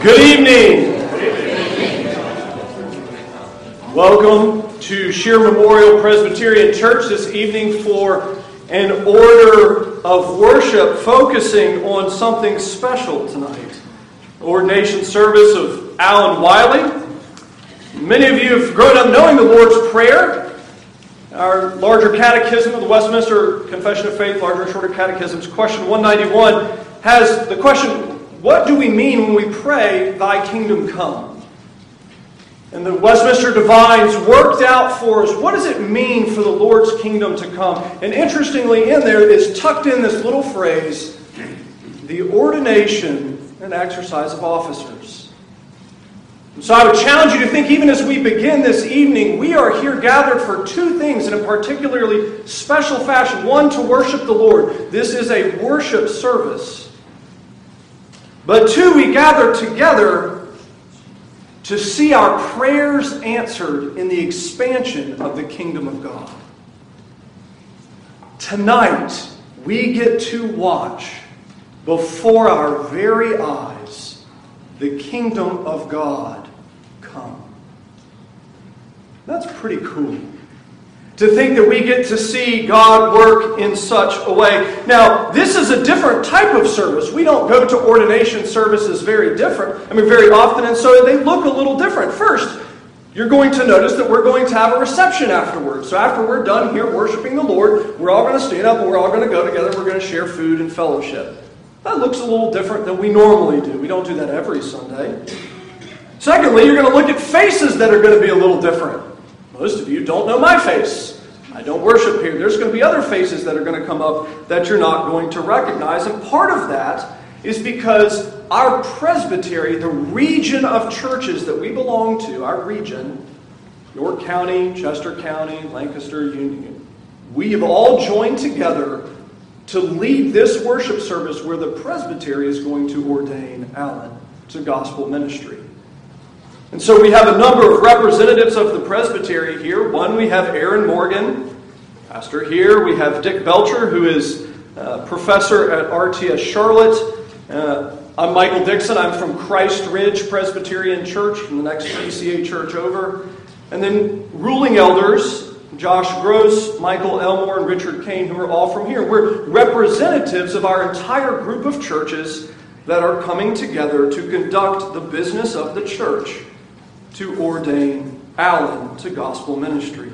Good evening. Welcome to Sheer Memorial Presbyterian Church this evening for an order of worship focusing on something special tonight. Ordination service of Alan Wiley. Many of you have grown up knowing the Lord's Prayer. Our larger catechism of the Westminster Confession of Faith, larger and shorter catechisms, question 191, has the question, what do we mean when we pray, Thy kingdom come? And the Westminster Divines worked out for us, what does it mean for the Lord's kingdom to come? And interestingly, in there is tucked in this little phrase, the ordination and exercise of officers. And so I would challenge you to think, even as we begin this evening, we are here gathered for two things in a particularly special fashion. One, to worship the Lord. This is a worship service. But two, we gather together to see our prayers answered in the expansion of the kingdom of God. Tonight, we get to watch before our very eyes the kingdom of God come. That's pretty cool. To think that we get to see God work in such a way. Now, this is a different type of service. We don't go to ordination services very often, and so they look a little different. First, you're going to notice that we're going to have a reception afterwards. So after we're done here worshiping the Lord, we're all going to stand up and we're all going to go together. We're going to share food and fellowship. That looks a little different than we normally do. We don't do that every Sunday. Secondly, you're going to look at faces that are going to be a little different. Most of you don't know my face. I don't worship here. There's going to be other faces that are going to come up that you're not going to recognize. And part of that is because our presbytery, the region of churches that we belong to, our region, York County, Chester County, Lancaster, Union, we have all joined together to lead this worship service where the presbytery is going to ordain Alan to gospel ministry. And so we have a number of representatives of the presbytery here. One, we have Aaron Morgan, pastor here. We have Dick Belcher, who is professor at RTS Charlotte. I'm Michael Dixon. I'm from Christ Ridge Presbyterian Church, from the next PCA church over. And then ruling elders, Josh Gross, Michael Elmore, and Richard Kane, who are all from here. We're representatives of our entire group of churches that are coming together to conduct the business of the church, to ordain Alan to gospel ministry.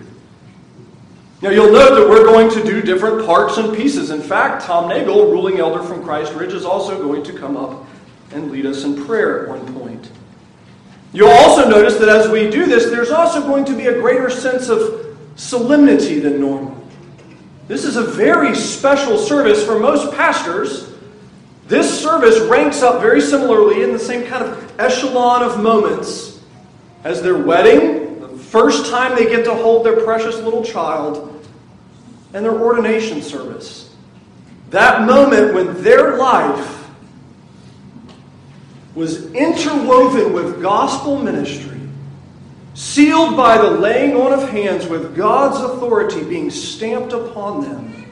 Now you'll note that we're going to do different parts and pieces. In fact, Tom Nagel, ruling elder from Christ Ridge, is also going to come up and lead us in prayer at one point. You'll also notice that as we do this, there's also going to be a greater sense of solemnity than normal. This is a very special service for most pastors. This service ranks up very similarly in the same kind of echelon of moments as their wedding, the first time they get to hold their precious little child, and their ordination service. That moment when their life was interwoven with gospel ministry, sealed by the laying on of hands with God's authority being stamped upon them,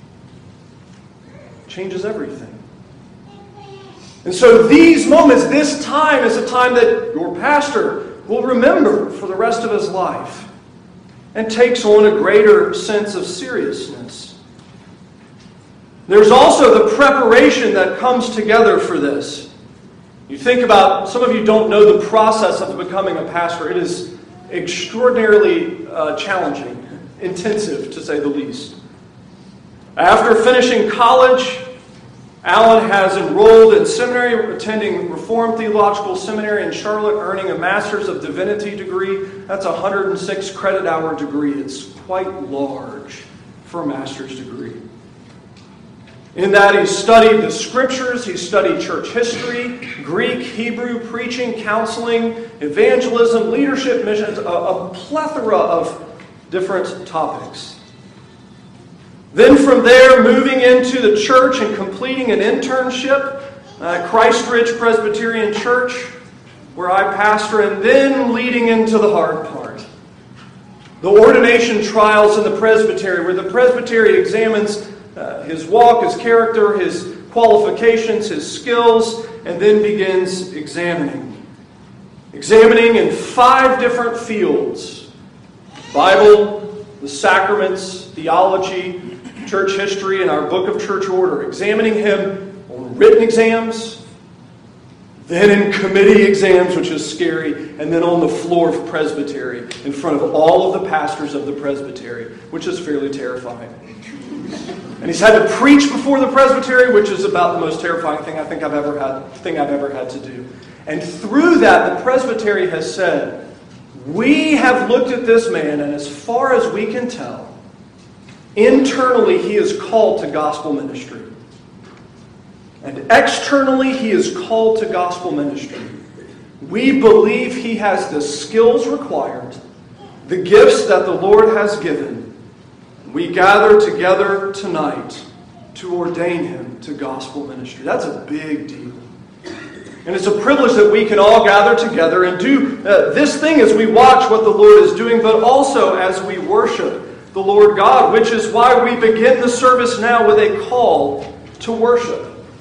changes everything. And so these moments, this time is a time that your pastor will remember for the rest of his life and takes on a greater sense of seriousness. There's also the preparation that comes together for this. You think about, some of you don't know the process of becoming a pastor. It is extraordinarily challenging, intensive to say the least. After finishing college, Alan has enrolled in seminary, attending Reformed Theological Seminary in Charlotte, earning a Master's of Divinity degree. That's a 106 credit hour degree. It's quite large for a master's degree. In that he's studied the scriptures, he's studied church history, Greek, Hebrew, preaching, counseling, evangelism, leadership, missions, a plethora of different topics. Then from there, moving into the church and completing an internship at Christ Ridge Presbyterian Church, where I pastor, and then leading into the hard part. The ordination trials in the presbytery, where the presbytery examines his walk, his character, his qualifications, his skills, and then begins examining. Examining in 5 different fields: Bible, the sacraments, theology, church history, and our book of church order. Examining him on written exams, then in committee exams, which is scary, and then on the floor of presbytery in front of all of the pastors of the presbytery, which is fairly terrifying. And he's had to preach before the presbytery, which is about the most terrifying thing I've ever had to do. And through that, the presbytery has said, we have looked at this man, and as far as we can tell, internally he is called to gospel ministry. And externally he is called to gospel ministry. We believe he has the skills required, the gifts that the Lord has given. We gather together tonight to ordain him to gospel ministry. That's a big deal. And it's a privilege that we can all gather together and do this thing as we watch what the Lord is doing, but also as we worship the Lord God, which is why we begin the service now with a call to worship.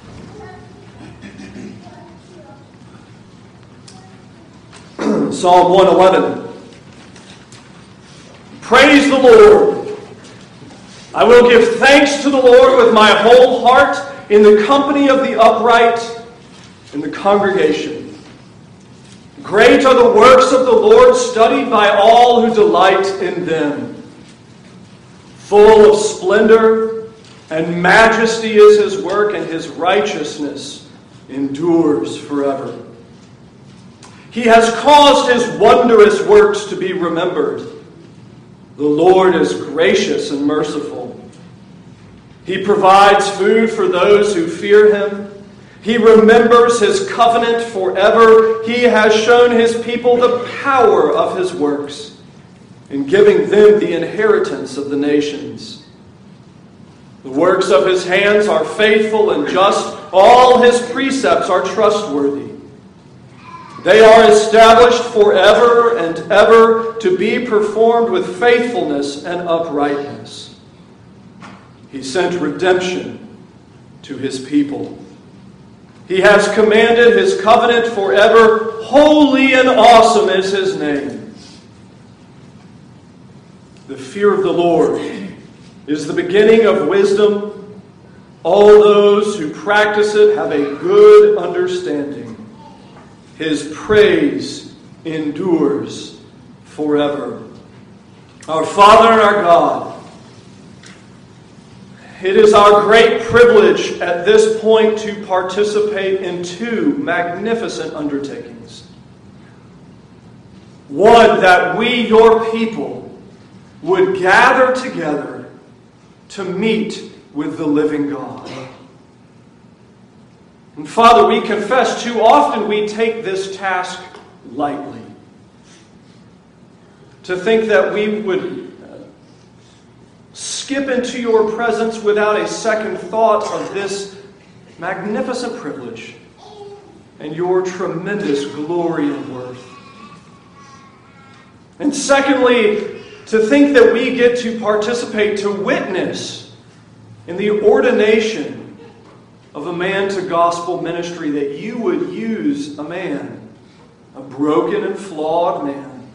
Psalm 111. Praise the Lord. I will give thanks to the Lord with my whole heart in the company of the upright in the congregation. Great are the works of the Lord, studied by all who delight in them. Full of splendor and majesty is his work, and his righteousness endures forever. He has caused his wondrous works to be remembered. The Lord is gracious and merciful. He provides food for those who fear him. He remembers his covenant forever. He has shown his people the power of his works, in giving them the inheritance of the nations. The works of his hands are faithful and just. All his precepts are trustworthy. They are established forever and ever, to be performed with faithfulness and uprightness. He sent redemption to his people. He has commanded his covenant forever. Holy and awesome is his name. The fear of the Lord is the beginning of wisdom. All those who practice it have a good understanding. His praise endures forever. Our Father and our God, it is our great privilege at this point to participate in 2 magnificent undertakings. One, that we, your people, would gather together to meet with the living God. And Father, we confess too often we take this task lightly. To think that we would skip into your presence without a second thought of this magnificent privilege and your tremendous glory and worth. And secondly, to think that we get to participate, to witness in the ordination of a man to gospel ministry, that you would use a man, a broken and flawed man,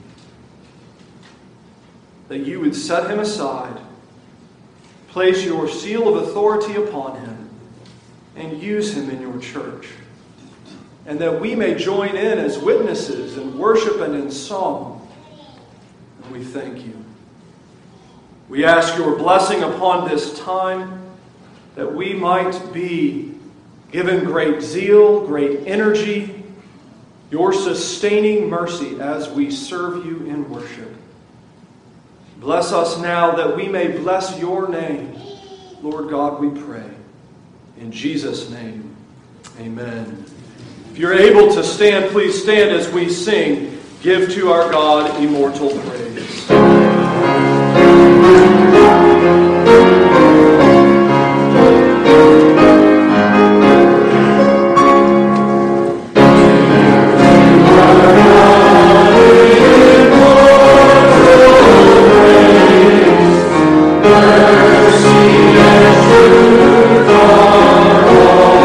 that you would set him aside, place your seal of authority upon him, and use him in your church. And that we may join in as witnesses in worship and in song. And we thank you. We ask your blessing upon this time, that we might be given great zeal, great energy, your sustaining mercy as we serve you in worship. Bless us now that we may bless your name. Lord God, we pray. In Jesus' name, amen. If you're able to stand, please stand as we sing, Give to Our God Immortal Praise. Mercy and truth are all.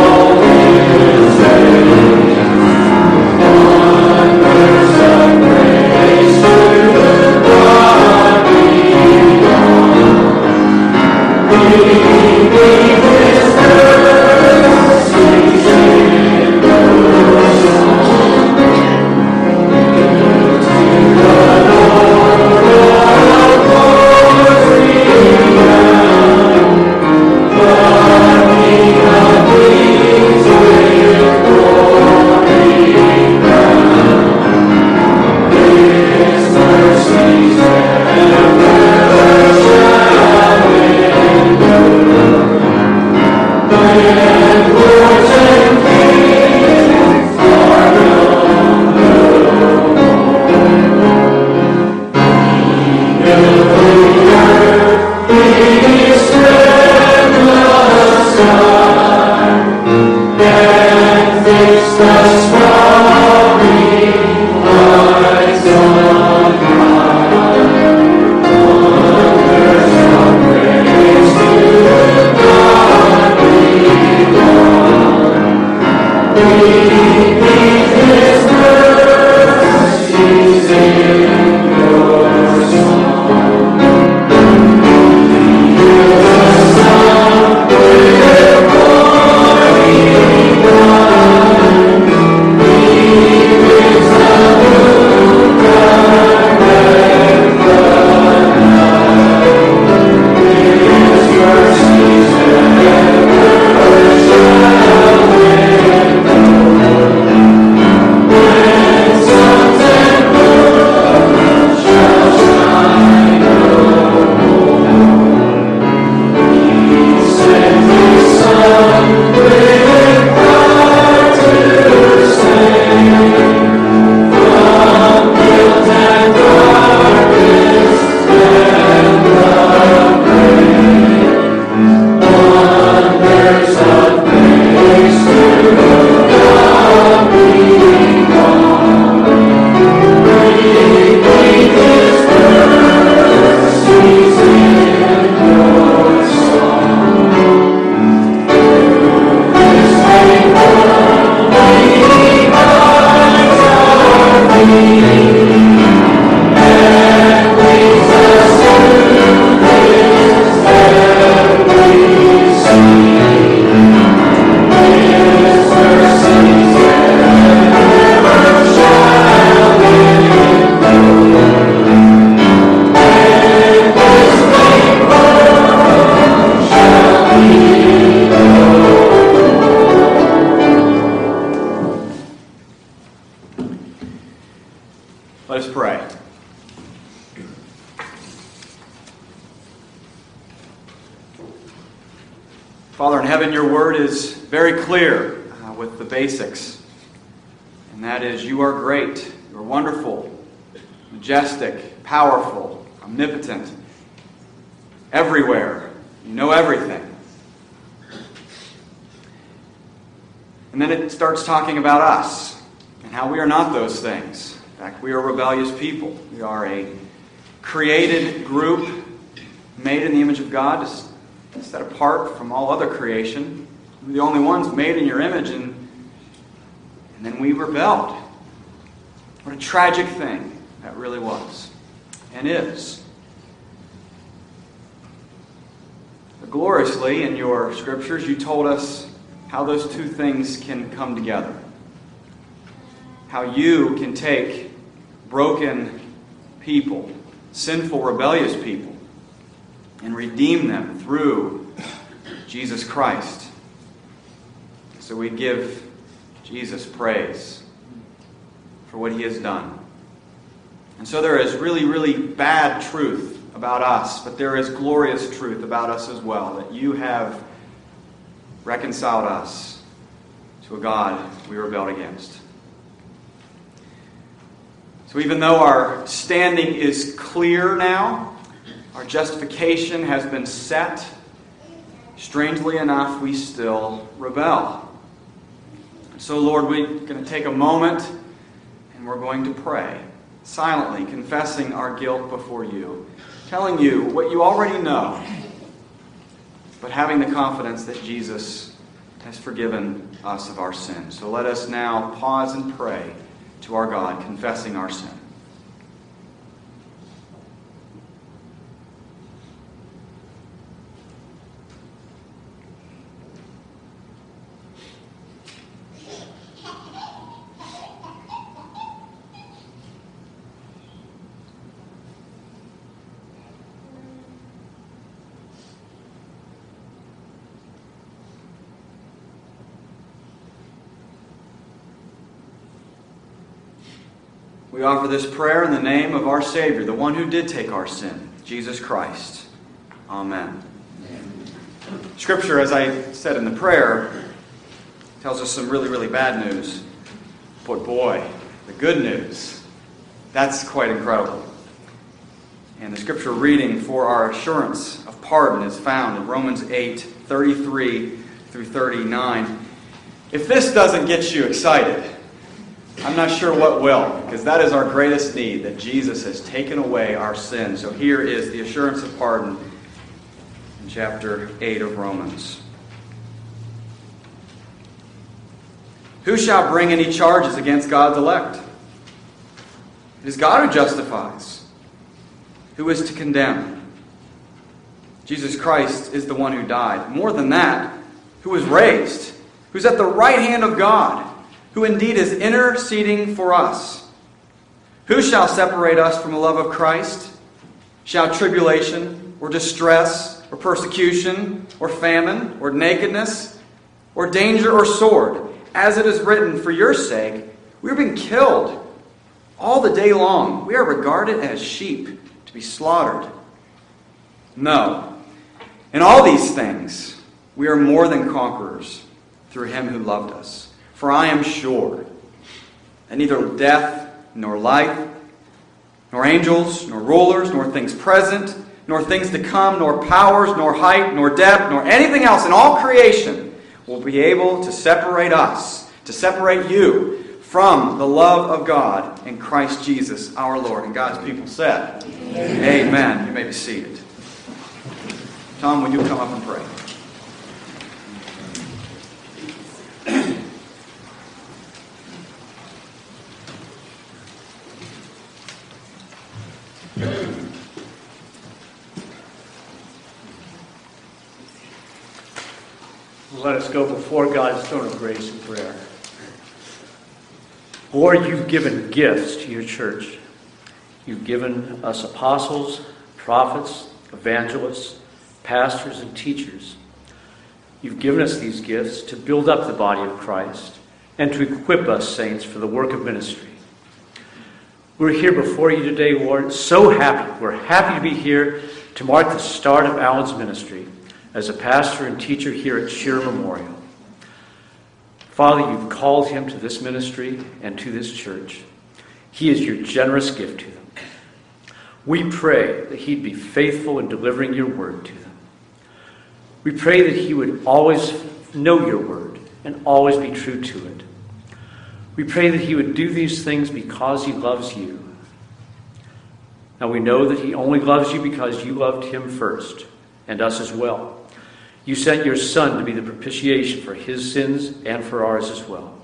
Let us pray. Father in heaven, your word is very clear with the basics. And that is, you are great, you are wonderful, majestic, powerful, omnipotent, everywhere. You know everything. And then it starts talking about us and how we are not those things. In fact, we are rebellious people. We are a created group made in the image of God, set apart from all other creation. We're the only ones made in your image, and then we rebelled. What a tragic thing that really was and is. But gloriously, in your scriptures, you told us how those two things can come together. How you can take broken people, sinful, rebellious people, and redeem them through Jesus Christ. So we give Jesus praise for what he has done. And so there is really, really bad truth about us, but there is glorious truth about us as well, that you have reconciled us to a God we rebelled against. So even though our standing is clear now, our justification has been set, strangely enough, we still rebel. So Lord, we're going to take a moment and we're going to pray, silently confessing our guilt before you, telling you what you already know, but having the confidence that Jesus has forgiven us of our sin. So let us now pause and pray to our God, confessing our sin. We offer this prayer in the name of our Savior, the one who did take our sin, Jesus Christ. Amen. Scripture, as I said in the prayer, tells us some really, really bad news. But boy, the good news, that's quite incredible. And the scripture reading for our assurance of pardon is found in Romans 8:33 through 39. If this doesn't get you excited, I'm not sure what will, because that is our greatest need, that Jesus has taken away our sin. So here is the assurance of pardon in chapter 8 of Romans. Who shall bring any charges against God's elect? It is God who justifies. Who is to condemn? Jesus Christ is the one who died. More than that, who was raised, who's at the right hand of God, who indeed is interceding for us. Who shall separate us from the love of Christ? Shall tribulation, or distress, or persecution, or famine, or nakedness, or danger, or sword? As it is written, for your sake, we are being killed all the day long. We are regarded as sheep to be slaughtered. No. In all these things, we are more than conquerors through him who loved us. For I am sure that neither death, nor life, nor angels, nor rulers, nor things present, nor things to come, nor powers, nor height, nor depth, nor anything else in all creation will be able to separate us, to separate you from the love of God in Christ Jesus our Lord. And God's people said, Amen. Amen. You may be seated. Tom, will you come up and pray? Let us go before God's throne of grace in prayer. Lord, you've given gifts to your church. You've given us apostles, prophets, evangelists, pastors, and teachers. You've given us these gifts to build up the body of Christ and to equip us, saints, for the work of ministry. We're here before you today, Lord, so happy. We're happy to be here to mark the start of Alan's ministry as a pastor and teacher here at Shearer Memorial. Father, you've called him to this ministry and to this church. He is your generous gift to them. We pray that he'd be faithful in delivering your word to them. We pray that he would always know your word and always be true to it. We pray that he would do these things because he loves you. Now we know that he only loves you because you loved him first, and us as well. You sent your Son to be the propitiation for his sins and for ours as well.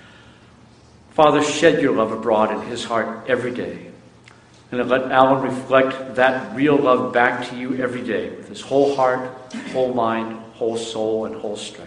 Father, shed your love abroad in his heart every day, and let Alan reflect that real love back to you every day with his whole heart, whole mind, whole soul, and whole strength.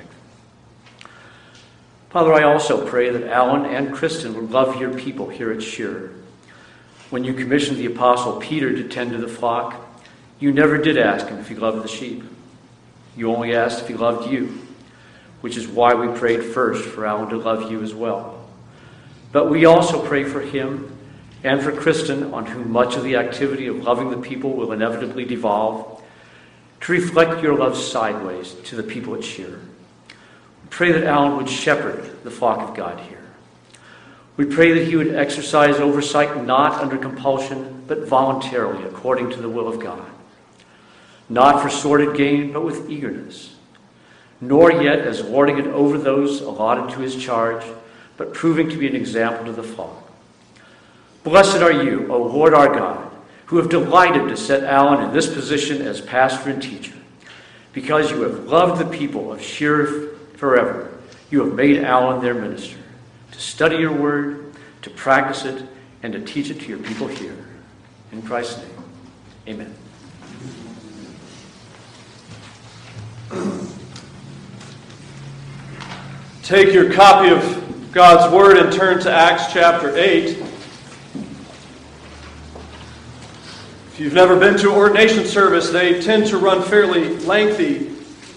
Father, I also pray that Alan and Kristen would love your people here at Shearer. When you commissioned the Apostle Peter to tend to the flock, you never did ask him if he loved the sheep. You only asked if he loved you, which is why we prayed first for Alan to love you as well. But we also pray for him and for Kristen, on whom much of the activity of loving the people will inevitably devolve, to reflect your love sideways to the people at Shearer. We pray that Alan would shepherd the flock of God here. We pray that he would exercise oversight not under compulsion, but voluntarily according to the will of God. Not for sordid gain, but with eagerness. Nor yet as lording it over those allotted to his charge, but proving to be an example to the flock. Blessed are you, O Lord our God, who have delighted to set Alan in this position as pastor and teacher. Because you have loved the people of Shearer forever, you have made Alan their minister, to study your word, to practice it, and to teach it to your people here. In Christ's name, amen. Take your copy of God's Word and turn to Acts chapter 8. If you've never been to an ordination service, they tend to run fairly lengthy.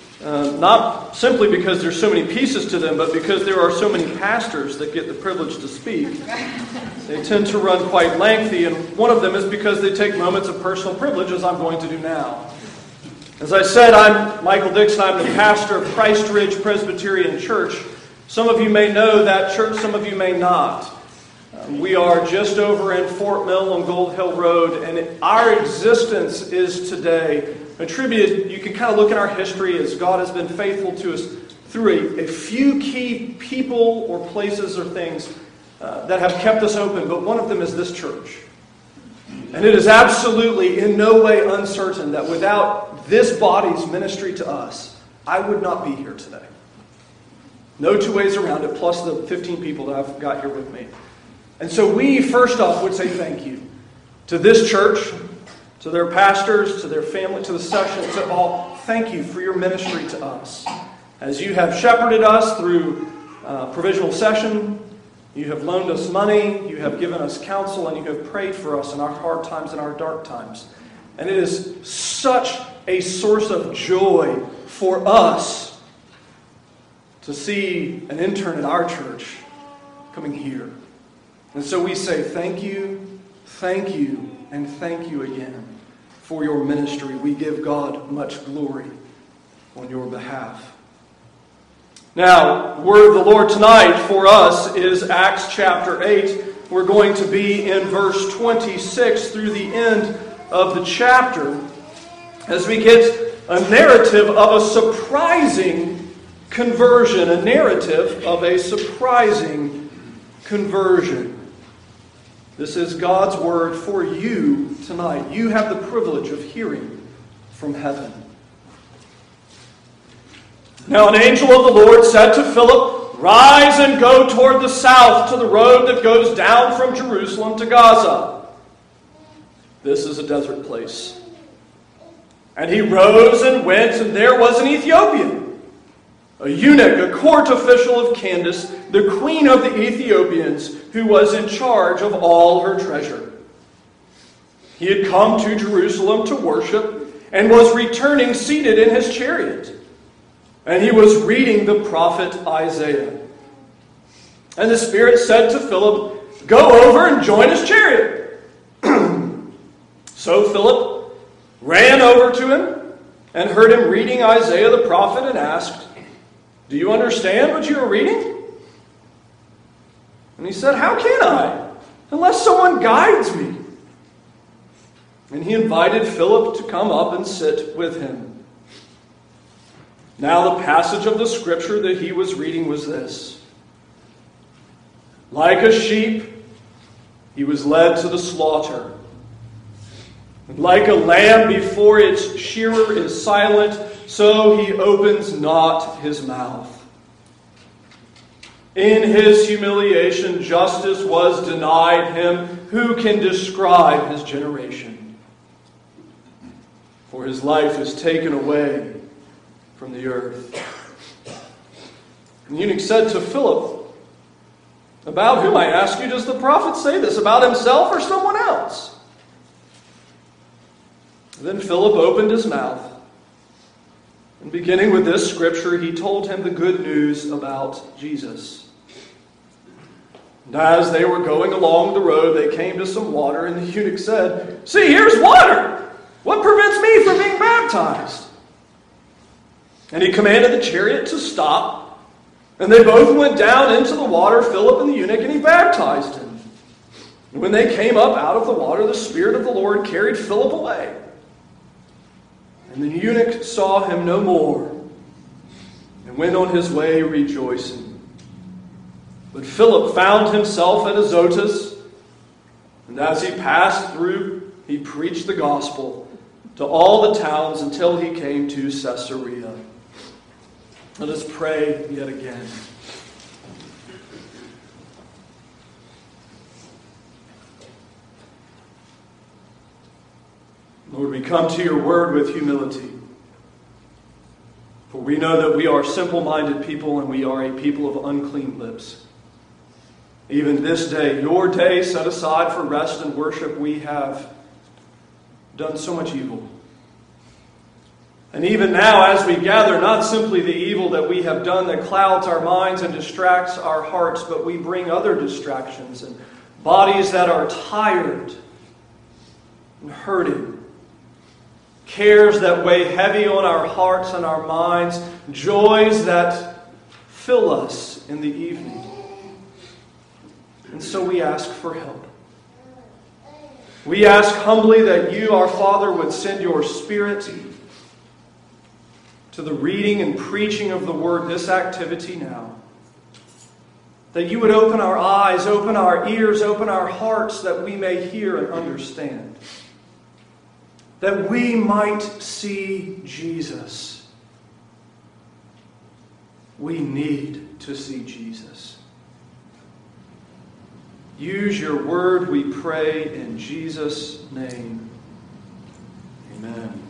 Not simply because there's so many pieces to them, but because there are so many pastors that get the privilege to speak. They tend to run quite lengthy, and one of them is because they take moments of personal privilege, as I'm going to do now. As I said, I'm Michael Dixon. I'm the pastor of Christ Ridge Presbyterian Church. Some of you may know that church, some of you may not. We are just over in Fort Mill on Gold Hill Road, and our existence is today attributed, you can kind of look at our history as God has been faithful to us through a few key people or places or things that have kept us open, but one of them is this church. And it is absolutely in no way uncertain that without this body's ministry to us, I would not be here today. No two ways around it, plus the 15 people that I've got here with me. And so we, first off, would say thank you to this church, to their pastors, to their family, to the session, to all. Thank you for your ministry to us. As you have shepherded us through provisional session, you have loaned us money, you have given us counsel, and you have prayed for us in our hard times and our dark times. And it is such a source of joy for us to see an intern at our church coming here. And so we say thank you, and thank you again for your ministry. We give God much glory on your behalf. Now, the word of the Lord tonight for us is Acts chapter 8. We're going to be in verse 26 through the end of the chapter as we get a narrative of a surprising conversion, a narrative of a surprising conversion. This is God's word for you tonight. You have the privilege of hearing from heaven. Now an angel of the Lord said to Philip, "Rise and go toward the south to the road that goes down from Jerusalem to Gaza." This is a desert place. And he rose and went, and there was an Ethiopian, a eunuch, a court official of Candace, the queen of the Ethiopians, who was in charge of all her treasure. He had come to Jerusalem to worship and was returning seated in his chariot. And he was reading the prophet Isaiah. And the Spirit said to Philip, "Go over and join his chariot." So Philip ran over to him and heard him reading Isaiah the prophet and asked, "Do you understand what you are reading?" And he said, "How can I, unless someone guides me?" And he invited Philip to come up and sit with him. Now the passage of the scripture that he was reading was this: "Like a sheep, he was led to the slaughter. And like a lamb before its shearer is silent, so he opens not his mouth. In his humiliation, justice was denied him. Who can describe his generation? For his life is taken away from the earth." And the eunuch said to Philip, "About whom, I ask you, does the prophet say this? About himself or someone else?" Then Philip opened his mouth, and beginning with this scripture, he told him the good news about Jesus. And as they were going along the road, they came to some water, and the eunuch said, "See, here's water! What prevents me from being baptized?" And he commanded the chariot to stop, and they both went down into the water, Philip and the eunuch, and he baptized him. And when they came up out of the water, the Spirit of the Lord carried Philip away. And the eunuch saw him no more, and went on his way rejoicing. But Philip found himself at Azotus, and as he passed through, he preached the gospel to all the towns until he came to Caesarea. Let us pray yet again. Lord, we come to your word with humility. For we know that we are simple-minded people and we are a people of unclean lips. Even this day, your day set aside for rest and worship, we have done so much evil. And even now, as we gather, not simply the evil that we have done that clouds our minds and distracts our hearts, but we bring other distractions and bodies that are tired and hurting. Cares that weigh heavy on our hearts and our minds. Joys that fill us in the evening. And so we ask for help. We ask humbly that you, our Father, would send your Spirit to the reading and preaching of the Word, this activity now. That you would open our eyes, open our ears, open our hearts, that we may hear and understand. That we might see Jesus. We need to see Jesus. Use your word, we pray, in Jesus' name. Amen.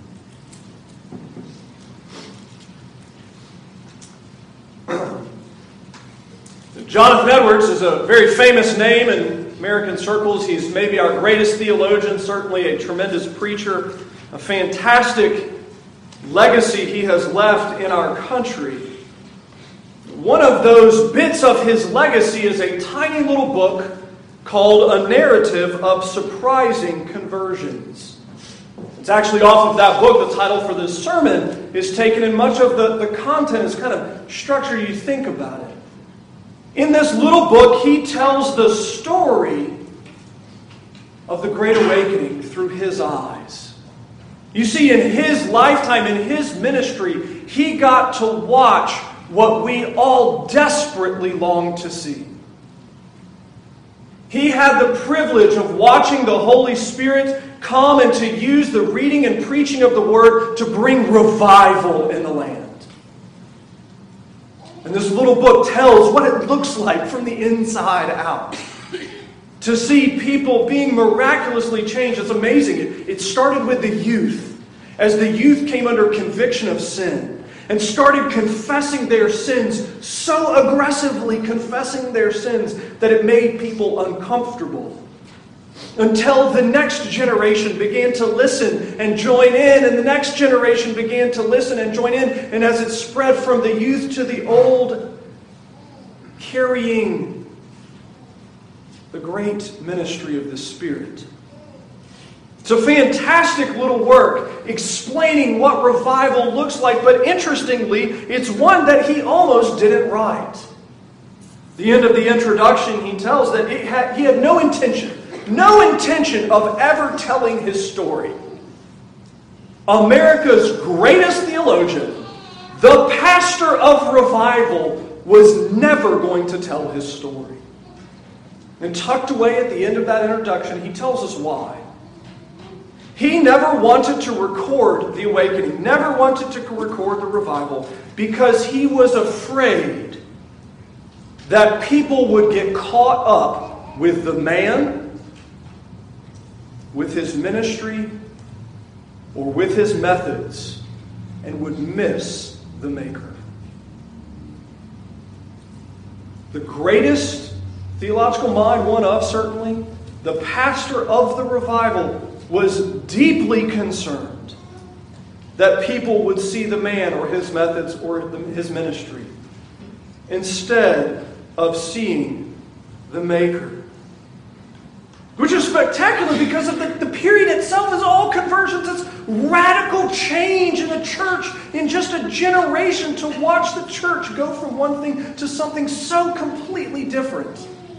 Jonathan Edwards is a very famous name in American circles. He's maybe our greatest theologian, certainly a tremendous preacher, a fantastic legacy he has left in our country. One of those bits of his legacy is a tiny little book called A Narrative of Surprising Conversions. It's actually off of that book. The title for this sermon is taken, and much of the content is kind of structured. You think about it. In this little book, he tells the story of the Great Awakening through his eyes. You see, in his lifetime, in his ministry, he got to watch what we all desperately long to see. He had the privilege of watching the Holy Spirit come and to use the reading and preaching of the Word to bring revival in the land. And this little book tells what it looks like from the inside out. to see people being miraculously changed. It's amazing. It started with the youth, as the youth came under conviction of sin and started confessing their sins, so aggressively confessing their sins that it made people uncomfortable. Until the next generation began to listen and join in, and the next generation began to listen and join in, and as it spread from the youth to the old, carrying the great ministry of the Spirit. It's a fantastic little work explaining what revival looks like, but interestingly, it's one that he almost didn't write. The end of the introduction, he tells that he had no intention of ever telling his story. America's greatest theologian, the pastor of revival, was never going to tell his story. And tucked away at the end of that introduction, he tells us why. He never wanted to record the awakening, never wanted to record the revival, because he was afraid that people would get caught up with the man, with his ministry, or with his methods, and would miss the maker. The greatest theological mind, one of certainly, the pastor of the revival, was deeply concerned that people would see the man or his methods or his ministry instead of seeing the maker. Which is spectacular because of the period itself is all conversions. It's radical change in the church in just a generation, to watch the church go from one thing to something so completely different.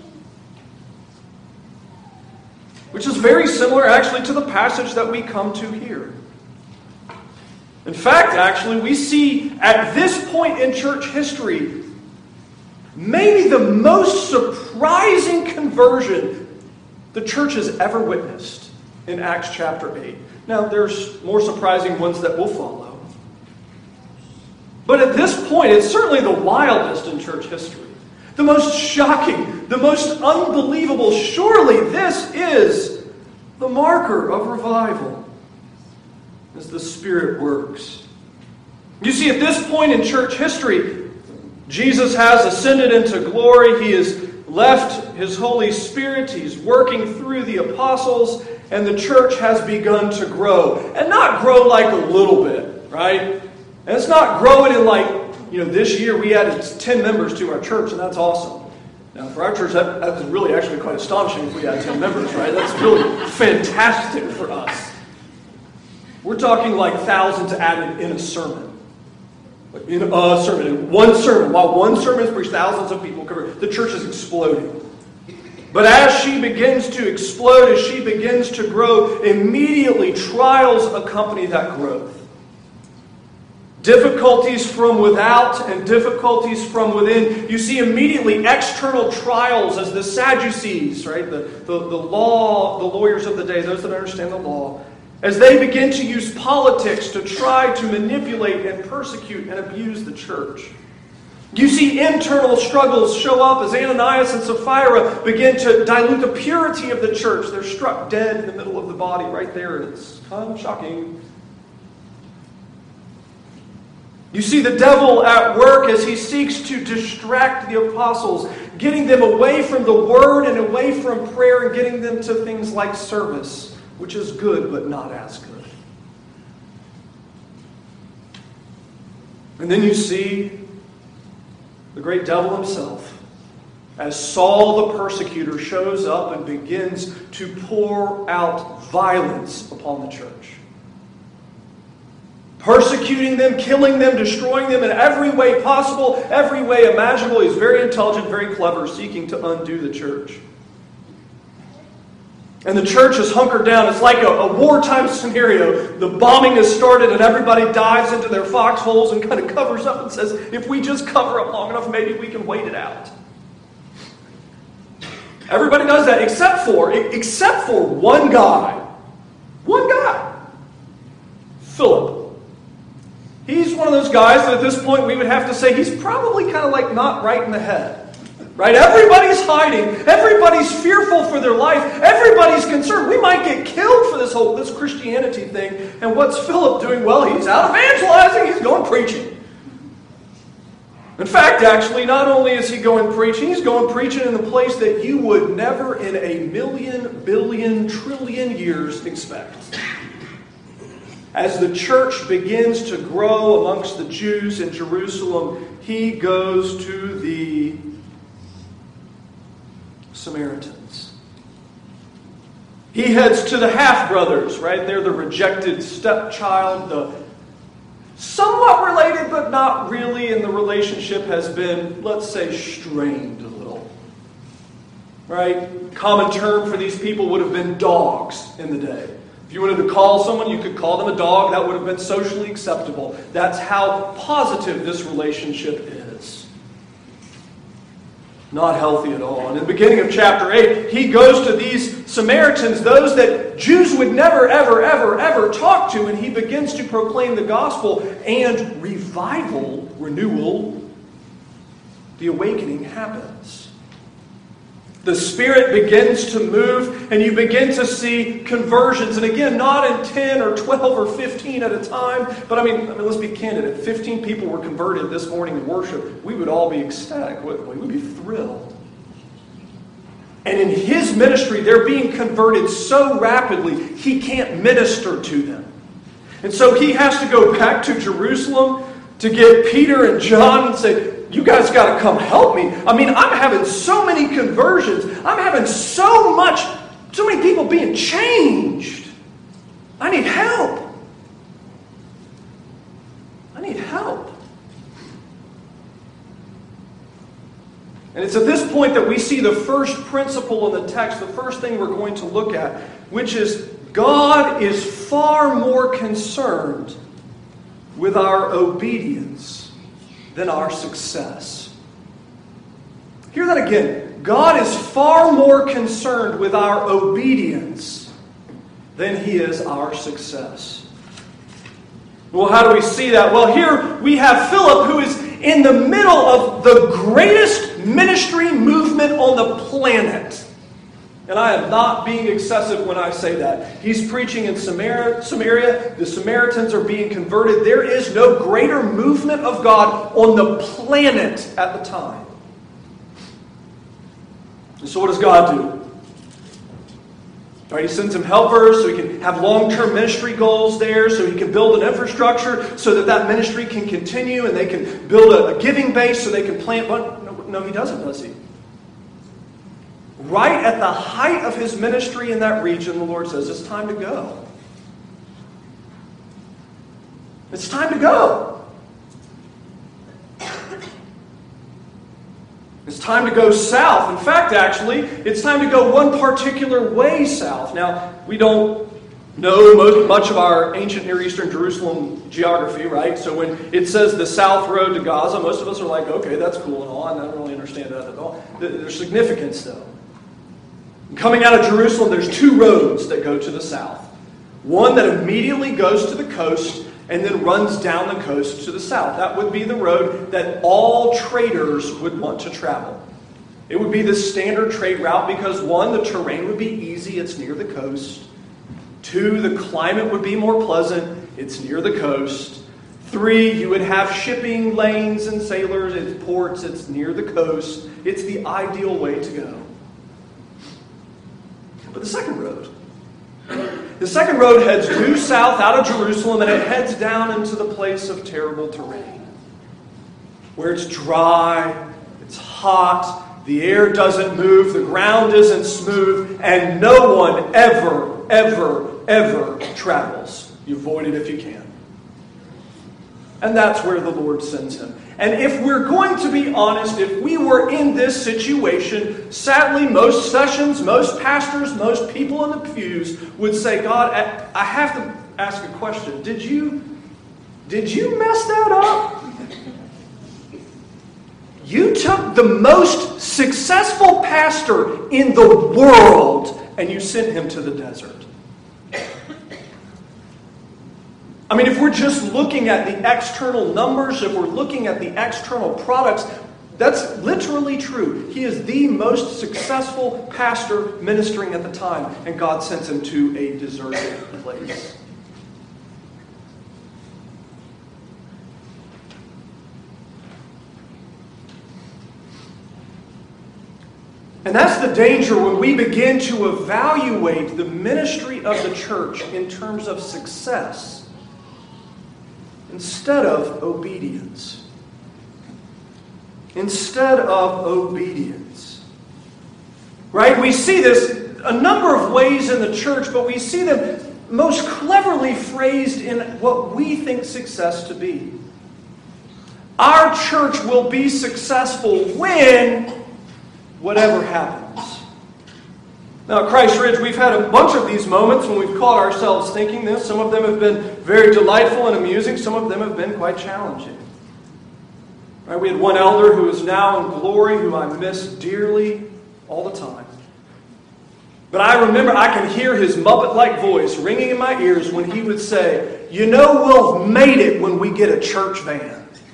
Which is very similar actually to the passage that we come to here. In fact, actually, we see at this point in church history maybe the most surprising conversion the church has ever witnessed in Acts chapter 8. Now, there's more surprising ones that will follow. But at this point, it's certainly the wildest in church history. The most shocking, the most unbelievable. Surely this is the marker of revival as the Spirit works. You see, at this point in church history, Jesus has ascended into glory. He has left His Holy Spirit. He's working through the apostles, and the church has begun to grow. And not grow like a little bit, right? And it's not growing in like, this year we added 10 members to our church, and that's awesome. Now, for our church, that's really actually quite astonishing if we had 10 members, right? That's really fantastic for us. We're talking like thousands added in a sermon. In one sermon. While one sermon is preached, thousands of people convert. The church is exploding. But as she begins to explode, as she begins to grow, immediately trials accompany that growth. Difficulties from without and difficulties from within. You see immediately external trials as the Sadducees, right? The lawyers of the day, those that understand the law, as they begin to use politics to try to manipulate and persecute and abuse the church. You see internal struggles show up as Ananias and Sapphira begin to dilute the purity of the church. They're struck dead in the middle of the body right there, and it's kind of shocking. You see the devil at work as he seeks to distract the apostles, getting them away from the word and away from prayer and getting them to things like service, which is good but not as good. And then you see the great devil himself, as Saul the persecutor shows up and begins to pour out violence upon the church. Persecuting them, killing them, destroying them in every way possible, every way imaginable. He's very intelligent, very clever, seeking to undo the church. And the church is hunkered down. It's like a wartime scenario. The bombing has started and everybody dives into their foxholes and kind of covers up and says, if we just cover up long enough, maybe we can wait it out. Everybody does that except for one guy. One guy. Philip. He's one of those guys that at this point we would have to say he's probably kind of like not right in the head. Right? Everybody's hiding. Everybody's fearful for their life. Everybody's concerned. We might get killed for this Christianity thing. And what's Philip doing? Well, he's out evangelizing. He's going preaching. In fact, actually, not only is he going preaching, he's going preaching in the place that you would never in a million, billion, trillion years expect. As the church begins to grow amongst the Jews in Jerusalem, he goes to the Samaritans. He heads to the half-brothers, right? They're the rejected stepchild, the somewhat related but not really, and the relationship has been, let's say, strained a little. Right? Common term for these people would have been dogs in the day. If you wanted to call someone, you could call them a dog. That would have been socially acceptable. That's how positive this relationship is. Not healthy at all. And in the beginning of chapter 8, he goes to these Samaritans, those that Jews would never, ever, ever, ever talk to, and he begins to proclaim the gospel, and revival, renewal, the awakening happens. The Spirit begins to move, and you begin to see conversions. And again, not in 10 or 12 or 15 at a time, but I mean, let's be candid. If 15 people were converted this morning in worship, we would all be ecstatic, wouldn't we? We'd be thrilled. And in his ministry, they're being converted so rapidly, he can't minister to them. And so he has to go back to Jerusalem to get Peter and John and say, you guys got to come help me. I mean, I'm having so many conversions. I'm having so many people being changed. I need help. I need help. And it's at this point that we see the first principle in the text, the first thing we're going to look at, which is God is far more concerned with our obedience than our success. Hear that again. God is far more concerned with our obedience than he is our success. Well, how do we see that? Well, here we have Philip, who is in the middle of the greatest ministry movement on the planet. And I am not being excessive when I say that. He's preaching in Samaria. The Samaritans are being converted. There is no greater movement of God on the planet at the time. And so what does God do? Right, he sends him helpers so he can have long-term ministry goals there, so he can build an infrastructure so that that ministry can continue and they can build a giving base so they can plant. No, he doesn't, does he? Right at the height of his ministry in that region, the Lord says, it's time to go. It's time to go. It's time to go south. In fact, actually, it's time to go one particular way south. Now, we don't know much of our ancient Near Eastern Jerusalem geography, right? So when it says the south road to Gaza, most of us are like, okay, that's cool and all. I don't really understand that at all. There's significance, though. Coming out of Jerusalem, there's two roads that go to the south. One that immediately goes to the coast and then runs down the coast to the south. That would be the road that all traders would want to travel. It would be the standard trade route because, one, the terrain would be easy. It's near the coast. Two, the climate would be more pleasant. It's near the coast. Three, you would have shipping lanes and sailors. It's ports. It's near the coast. It's the ideal way to go. But the second road heads due south out of Jerusalem, and it heads down into the place of terrible terrain, where it's dry, it's hot, the air doesn't move, the ground isn't smooth, and no one ever travels. You avoid it if you can. And that's where the Lord sends him. And if we're going to be honest, if we were in this situation, sadly, most sessions, most pastors, most people in the pews would say, God, I have to ask a question. Did you mess that up? You took the most successful pastor in the world and you sent him to the desert. I mean, if we're just looking at the external numbers, if we're looking at the external products, That's literally true. He is the most successful pastor ministering at the time, and God sends him to a deserted place. And that's the danger when we begin to evaluate the ministry of the church in terms of success instead of obedience. Instead of obedience. Right? We see this a number of ways in the church, but we see them most cleverly phrased in what we think success to be. Our church will be successful when whatever happens. Now, at Christ Ridge, we've had a bunch of these moments when we've caught ourselves thinking this. Some of them have been very delightful and amusing. Some of them have been quite challenging. Right? We had one elder who is now in glory, who I miss dearly all the time. But I remember I can hear his Muppet-like voice ringing in my ears when he would say, "You know, we'll have made it when we get a church van."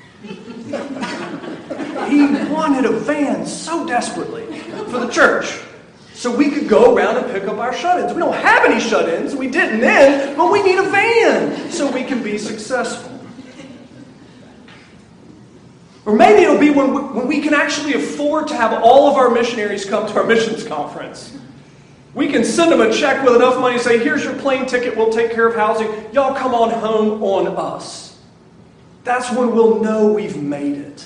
He wanted a van so desperately for the church so we could go around and pick up our shut-ins. We don't have any shut-ins. We didn't then, but we need a van so we can be successful. Or maybe it'll be when we can actually afford to have all of our missionaries come to our missions conference. We can send them a check with enough money and say, "Here's your plane ticket. We'll take care of housing. Y'all come on home on us." That's when we'll know we've made it.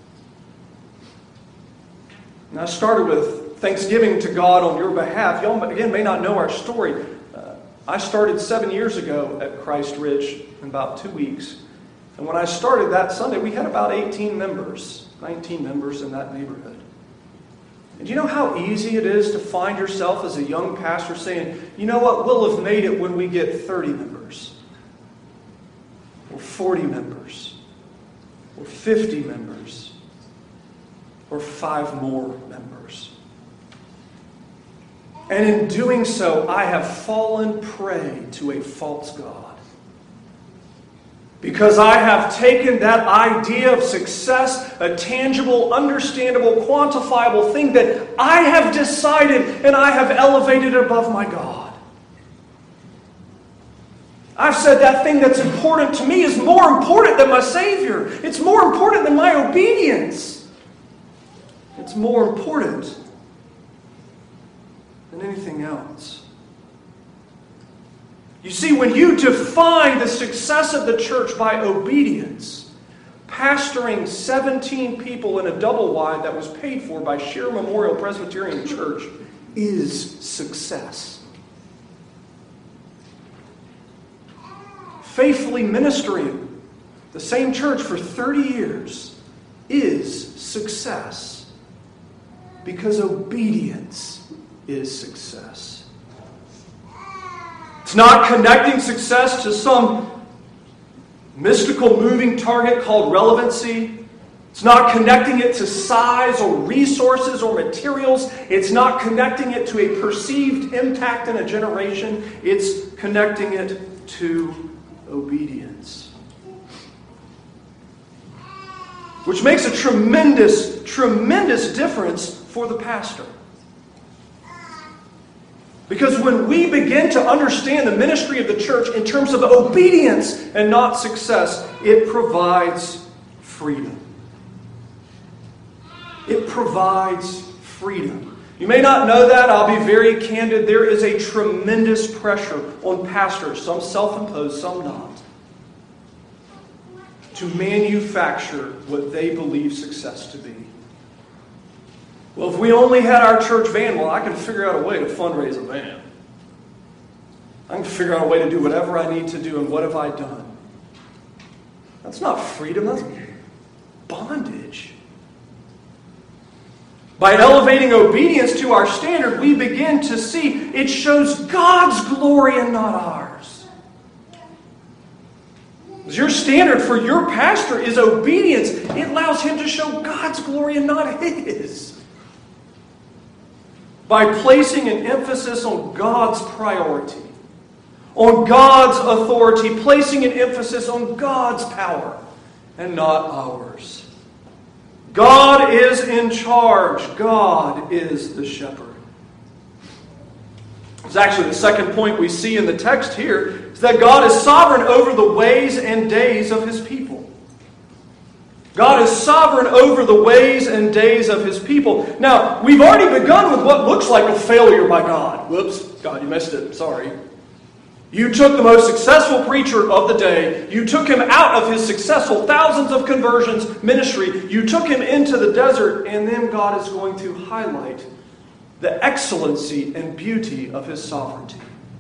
And I started with thanksgiving to God on your behalf. Y'all, again, may not know our story. I started 7 years ago at Christ Ridge in about 2 weeks. And when I started that Sunday, we had about 18 members, 19 members in that neighborhood. And do you know how easy it is to find yourself as a young pastor saying, "You know what, we'll have made it when we get 30 members, or 40 members, or 50 members, or 5 more members." And in doing so, I have fallen prey to a false god. Because I have taken that idea of success, a tangible, understandable, quantifiable thing that I have decided and I have elevated above my God. I've said that thing that's important to me is more important than my Savior. It's more important than my obedience. It's more important than anything else. You see, when you define the success of the church by obedience, pastoring 17 people in a double wide that was paid for by Sheer Memorial Presbyterian Church is success. Faithfully ministering the same church for 30 years is success. Because obedience is success. It's not connecting success to some mystical moving target called relevancy. It's not connecting it to size or resources or materials. It's not connecting it to a perceived impact in a generation. It's connecting it to obedience. Which makes a tremendous, tremendous difference for the pastor. Because when we begin to understand the ministry of the church in terms of obedience and not success, it provides freedom. It provides freedom. You may not know that. I'll be very candid. There is a tremendous pressure on pastors, some self-imposed, some not, to manufacture what they believe success to be. Well, if we only had our church van, well, I can figure out a way to fundraise a van. I can figure out a way to do whatever I need to do, and what have I done? That's not freedom, that's bondage. By elevating obedience to our standard, we begin to see it shows God's glory and not ours. As your standard for your pastor is obedience, it allows him to show God's glory and not his. By placing an emphasis on God's priority, on God's authority, placing an emphasis on God's power and not ours. God is in charge. God is the shepherd. It's actually the second point we see in the text here, is that God is sovereign over the ways and days of His people. God is sovereign over the ways and days of His people. Now, we've already begun with what looks like a failure by God. Whoops, God, you missed it. Sorry. You took the most successful preacher of the day. You took him out of his successful thousands of conversions ministry. You took him into the desert, and then God is going to highlight the excellency and beauty of His sovereignty.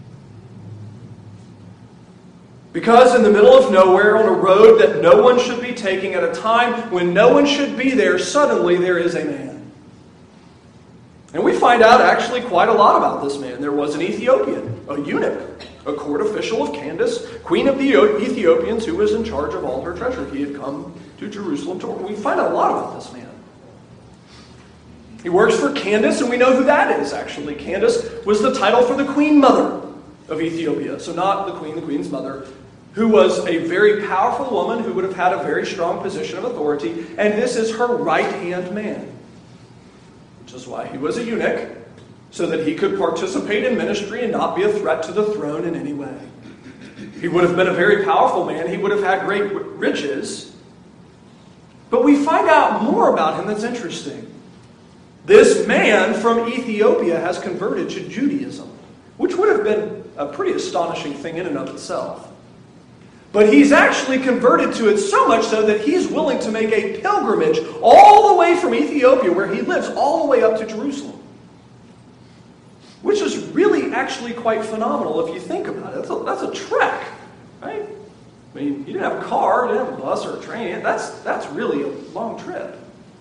Because in the middle of nowhere, on a road that no one should be taking at a time when no one should be there, suddenly there is a man. And we find out actually quite a lot about this man. There was an Ethiopian, a eunuch, a court official of Candace, queen of the Ethiopians, who was in charge of all her treasure. He had come to Jerusalem. We find out a lot about this man. He works for Candace, and we know who that is, actually. Candace was the title for the queen mother of Ethiopia. So not the queen's mother, who was a very powerful woman who would have had a very strong position of authority. And this is her right-hand man, which is why he was a eunuch, so that he could participate in ministry and not be a threat to the throne in any way. He would have been a very powerful man. He would have had great riches. But we find out more about him that's interesting. This man from Ethiopia has converted to Judaism, which would have been a pretty astonishing thing in and of itself. But he's actually converted to it so much so that he's willing to make a pilgrimage all the way from Ethiopia, where he lives, all the way up to Jerusalem. Which is really actually quite phenomenal if you think about it. That's a trek, right? I mean, you didn't have a car, you didn't have a bus or a train. That's really a long trip.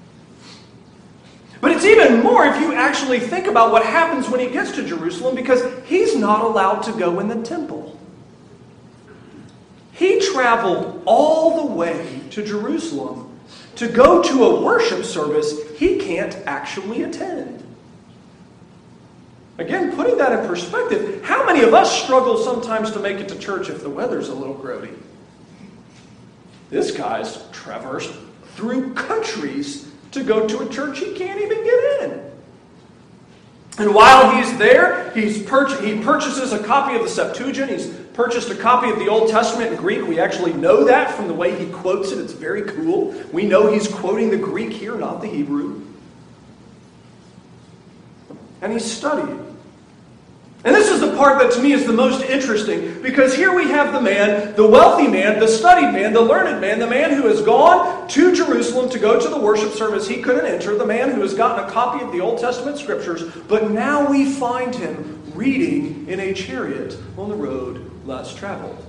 But it's even more if you actually think about what happens when he gets to Jerusalem, because he's not allowed to go in the temple. He traveled all the way to Jerusalem to go to a worship service he can't actually attend. Again, putting that in perspective, how many of us struggle sometimes to make it to church if the weather's a little grody? This guy's traversed through countries to go to a church he can't even get in. And while he's there, he purchases a copy of the Septuagint. He's purchased a copy of the Old Testament in Greek. We actually know that from the way he quotes it. It's very cool. We know he's quoting the Greek here, not the Hebrew. And he's studying. And this is the part that to me is the most interesting, because here we have the man, the wealthy man, the studied man, the learned man, the man who has gone to Jerusalem to go to the worship service he couldn't enter, the man who has gotten a copy of the Old Testament scriptures, but now we find him reading in a chariot on the road less traveled.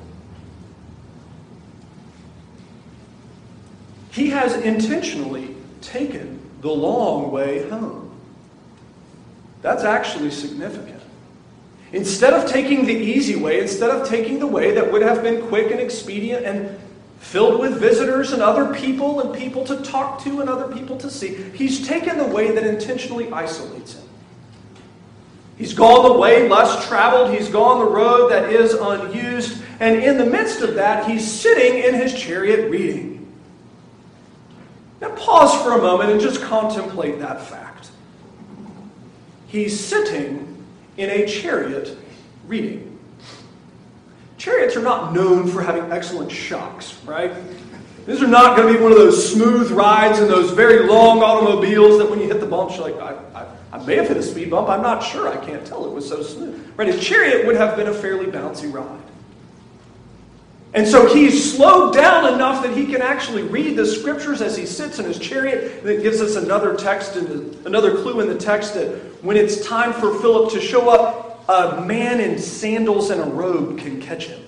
He has intentionally taken the long way home. That's actually significant. Instead of taking the easy way, instead of taking the way that would have been quick and expedient and filled with visitors and other people and people to talk to and other people to see, he's taken the way that intentionally isolates him. He's gone the way less traveled. He's gone the road that is unused. And in the midst of that, he's sitting in his chariot reading. Now pause for a moment and just contemplate that fact. He's sitting in a chariot reading. Chariots are not known for having excellent shocks, right? These are not going to be one of those smooth rides in those very long automobiles that when you hit the bumps, you're like, I may have hit a speed bump. I'm not sure. I can't tell. It was so smooth. Right? A chariot would have been a fairly bouncy ride. And so he's slowed down enough that he can actually read the scriptures as he sits in his chariot. That gives us another clue in the text that when it's time for Philip to show up, a man in sandals and a robe can catch him.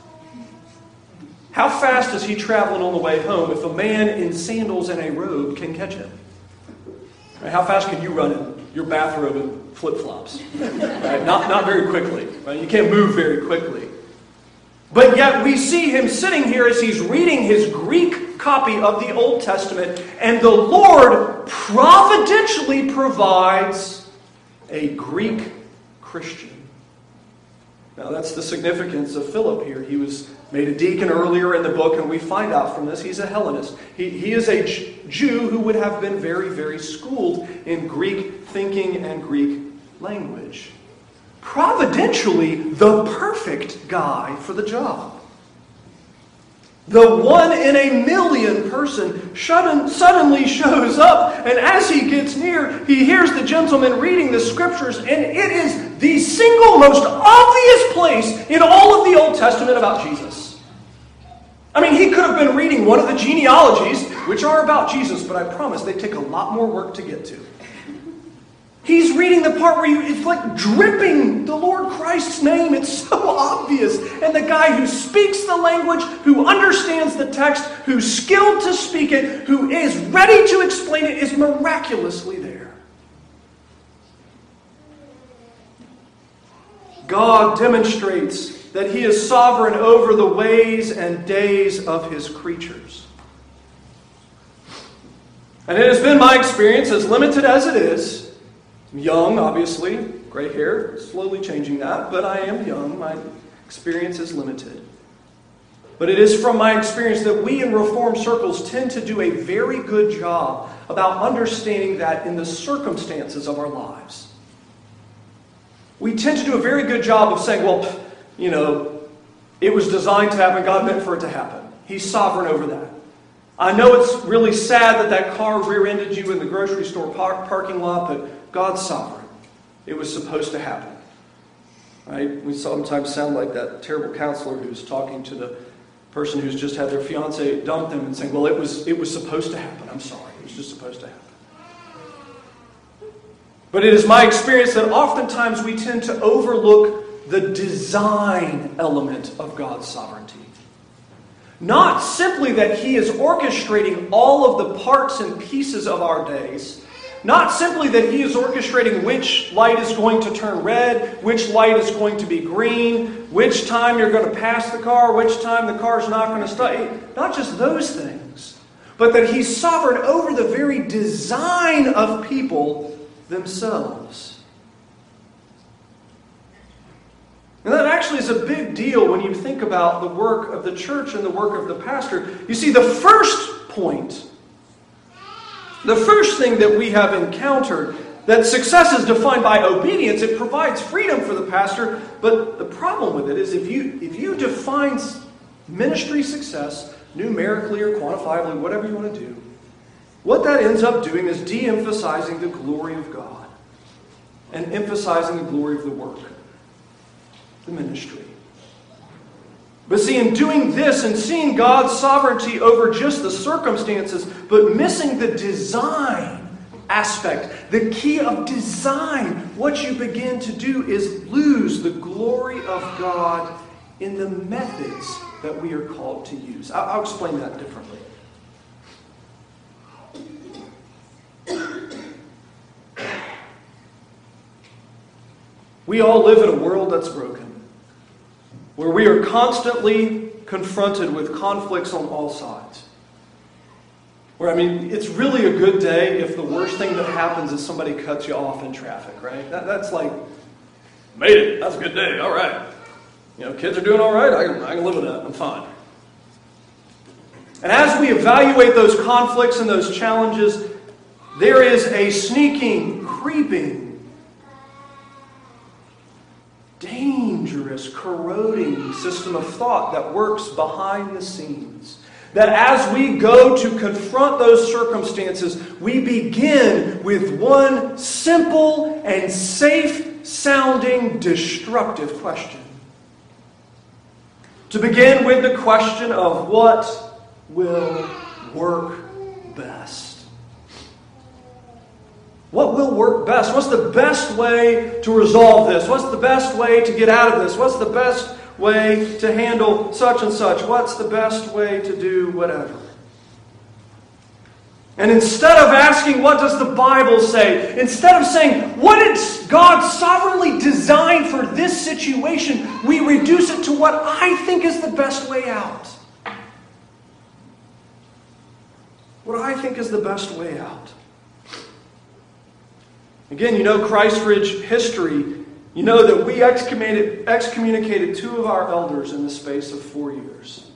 How fast is he traveling on the way home if a man in sandals and a robe can catch him? Right? How fast can you run in your bathrobe and flip-flops? Right? Not very quickly. Right? You can't move very quickly. But yet we see him sitting here as he's reading his Greek copy of the Old Testament, and the Lord providentially provides a Greek Christian. Now that's the significance of Philip here. He was made a deacon earlier in the book, and we find out from this he's a Hellenist. He is a Jew who would have been very, very schooled in Greek thinking and Greek language. Providentially, the perfect guy for the job. The 1 in a million person suddenly shows up, and as he gets near, he hears the gentleman reading the scriptures, and it is the single most obvious place in all of the Old Testament about Jesus. I mean, he could have been reading one of the genealogies, which are about Jesus, but I promise they take a lot more work to get to. He's reading the part where it's like dripping the Lord Christ's name. It's so obvious. And the guy who speaks the language, who understands the text, who's skilled to speak it, who is ready to explain it, is miraculously there. God demonstrates that He is sovereign over the ways and days of His creatures. And it has been my experience, as limited as it is, young, obviously, gray hair, slowly changing that, but I am young. My experience is limited. But it is from my experience that we in Reformed circles tend to do a very good job about understanding that in the circumstances of our lives. We tend to do a very good job of saying, well, you know, it was designed to happen, God meant for it to happen. He's sovereign over that. I know it's really sad that car rear-ended you in the grocery store parking lot, but God's sovereign. It was supposed to happen. Right? We sometimes sound like that terrible counselor who's talking to the person who's just had their fiance dump them and saying, well, it was supposed to happen. I'm sorry. It was just supposed to happen. But it is my experience that oftentimes we tend to overlook the design element of God's sovereignty. Not simply that He is orchestrating all of the parts and pieces of our days. Not simply that He is orchestrating which light is going to turn red, which light is going to be green, which time you're going to pass the car, which time the car's not going to stop. Not just those things, but that He's sovereign over the very design of people themselves. And that actually is a big deal when you think about the work of the church and the work of the pastor. You see, the first point, the first thing that we have encountered, that success is defined by obedience. It provides freedom for the pastor, but the problem with it is if you define ministry success numerically or quantifiably, whatever you want to do, what that ends up doing is de-emphasizing the glory of God and emphasizing the glory of the work, the ministry. But see, in doing this and seeing God's sovereignty over just the circumstances, but missing the design aspect, the key of design, what you begin to do is lose the glory of God in the methods that we are called to use. I'll explain that differently. We all live in a world that's broken, where we are constantly confronted with conflicts on all sides. Where, I mean, it's really a good day if the worst thing that happens is somebody cuts you off in traffic, right? That's like, made it. That's a good day. All right. You know, kids are doing all right. I can live with that. I'm fine. And as we evaluate those conflicts and those challenges, there is a sneaking, creeping, dangerous, corroding system of thought that works behind the scenes. That as we go to confront those circumstances, we begin with one simple and safe-sounding destructive question. To begin with the question of what will work best. What will work best? What's the best way to resolve this? What's the best way to get out of this? What's the best way to handle such and such? What's the best way to do whatever? And instead of asking, what does the Bible say? Instead of saying, what did God sovereignly design for this situation? We reduce it to what I think is the best way out. What I think is the best way out. Again, you know, Christridge history You know that we excommunicated 2 of our elders in the space of 4 years.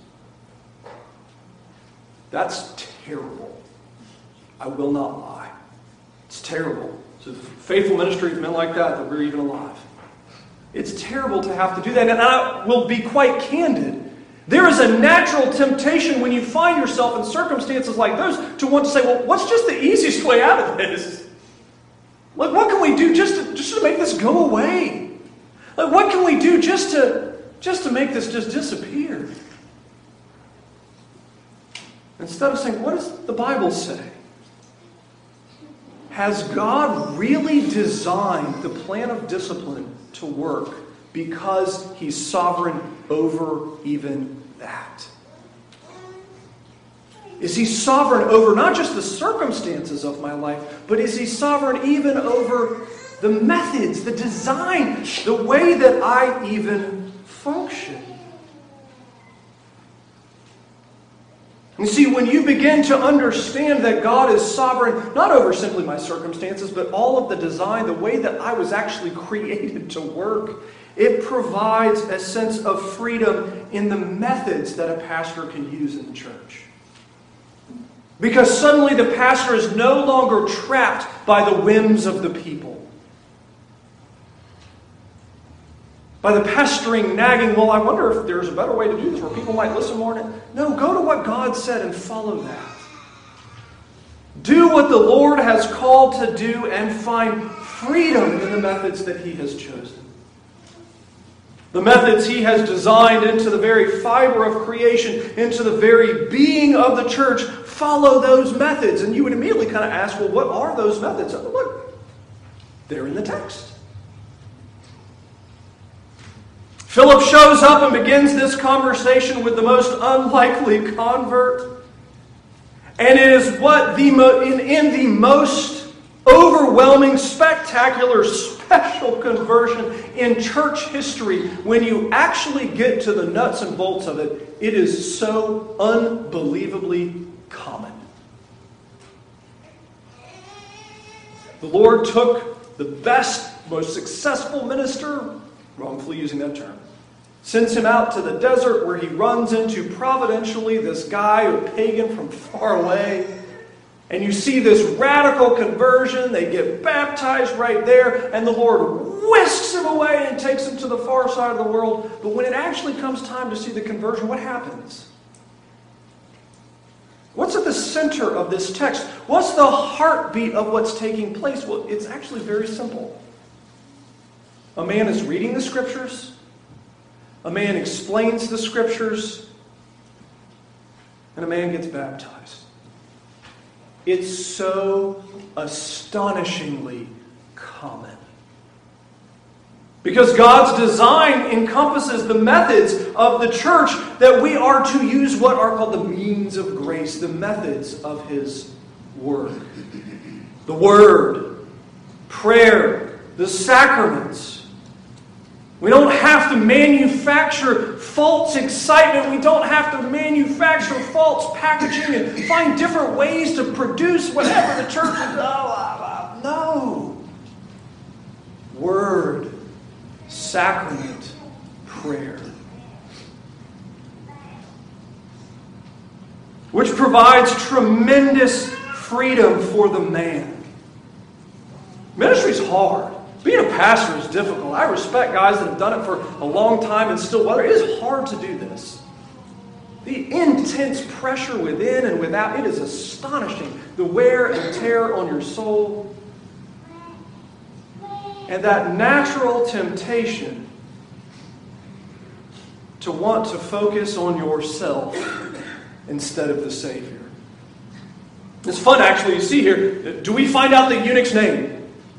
That's terrible. I will not lie. It's terrible. It's a faithful ministry of men like that we're even alive. It's terrible to have to do that. And I will be quite candid. There is a natural temptation when you find yourself in circumstances like those to want to say, well, what's just the easiest way out of this? Like, what can we do just to make this go away? Like, what can we do just to make this just disappear? Instead of saying, what does the Bible say? Has God really designed the plan of discipline to work because He's sovereign over even that? Is He sovereign over not just the circumstances of my life, but is He sovereign even over the methods, the design, the way that I even function? You see, when you begin to understand that God is sovereign, not over simply my circumstances, but all of the design, the way that I was actually created to work, it provides a sense of freedom in the methods that a pastor can use in the church. Because suddenly the pastor is no longer trapped by the whims of the people. By the pestering, nagging, well, I wonder if there's a better way to do this where people might listen more. No, go to what God said and follow that. Do what the Lord has called to do and find freedom in the methods that He has chosen. The methods He has designed into the very fiber of creation, into the very being of the church. Follow those methods. And you would immediately kind of ask, well, what are those methods? Oh, look, they're in the text. Philip shows up and begins this conversation with the most unlikely convert. And it is what in the most overwhelming, spectacular, special conversion in church history. When you actually get to the nuts and bolts of it, it is so unbelievably common. The Lord took the best, most successful minister, wrongfully using that term, sends him out to the desert where he runs into providentially this guy, a pagan from far away. And you see this radical conversion. They get baptized right there. And the Lord whisks him away and takes him to the far side of the world. But when it actually comes time to see the conversion, what happens? What's at the center of this text? What's the heartbeat of what's taking place? Well, it's actually very simple. A man is reading the Scriptures. A man explains the Scriptures. And a man gets baptized. It's so astonishingly common. Because God's design encompasses the methods of the church that we are to use what are called the means of grace, the methods of His Word. The Word, prayer, the sacraments. We don't have to manufacture false excitement. We don't have to manufacture false packaging and find different ways to produce whatever the church is. No. Word, sacrament, prayer. Which provides tremendous freedom for the man. Ministry's hard. Being a pastor is difficult. I respect guys that have done it for a long time and still weather. It is hard to do this. The intense pressure within and without, it is astonishing. The wear and tear on your soul. And that natural temptation to want to focus on yourself instead of the Savior. It's fun, actually. You see here, do we find out the eunuch's name?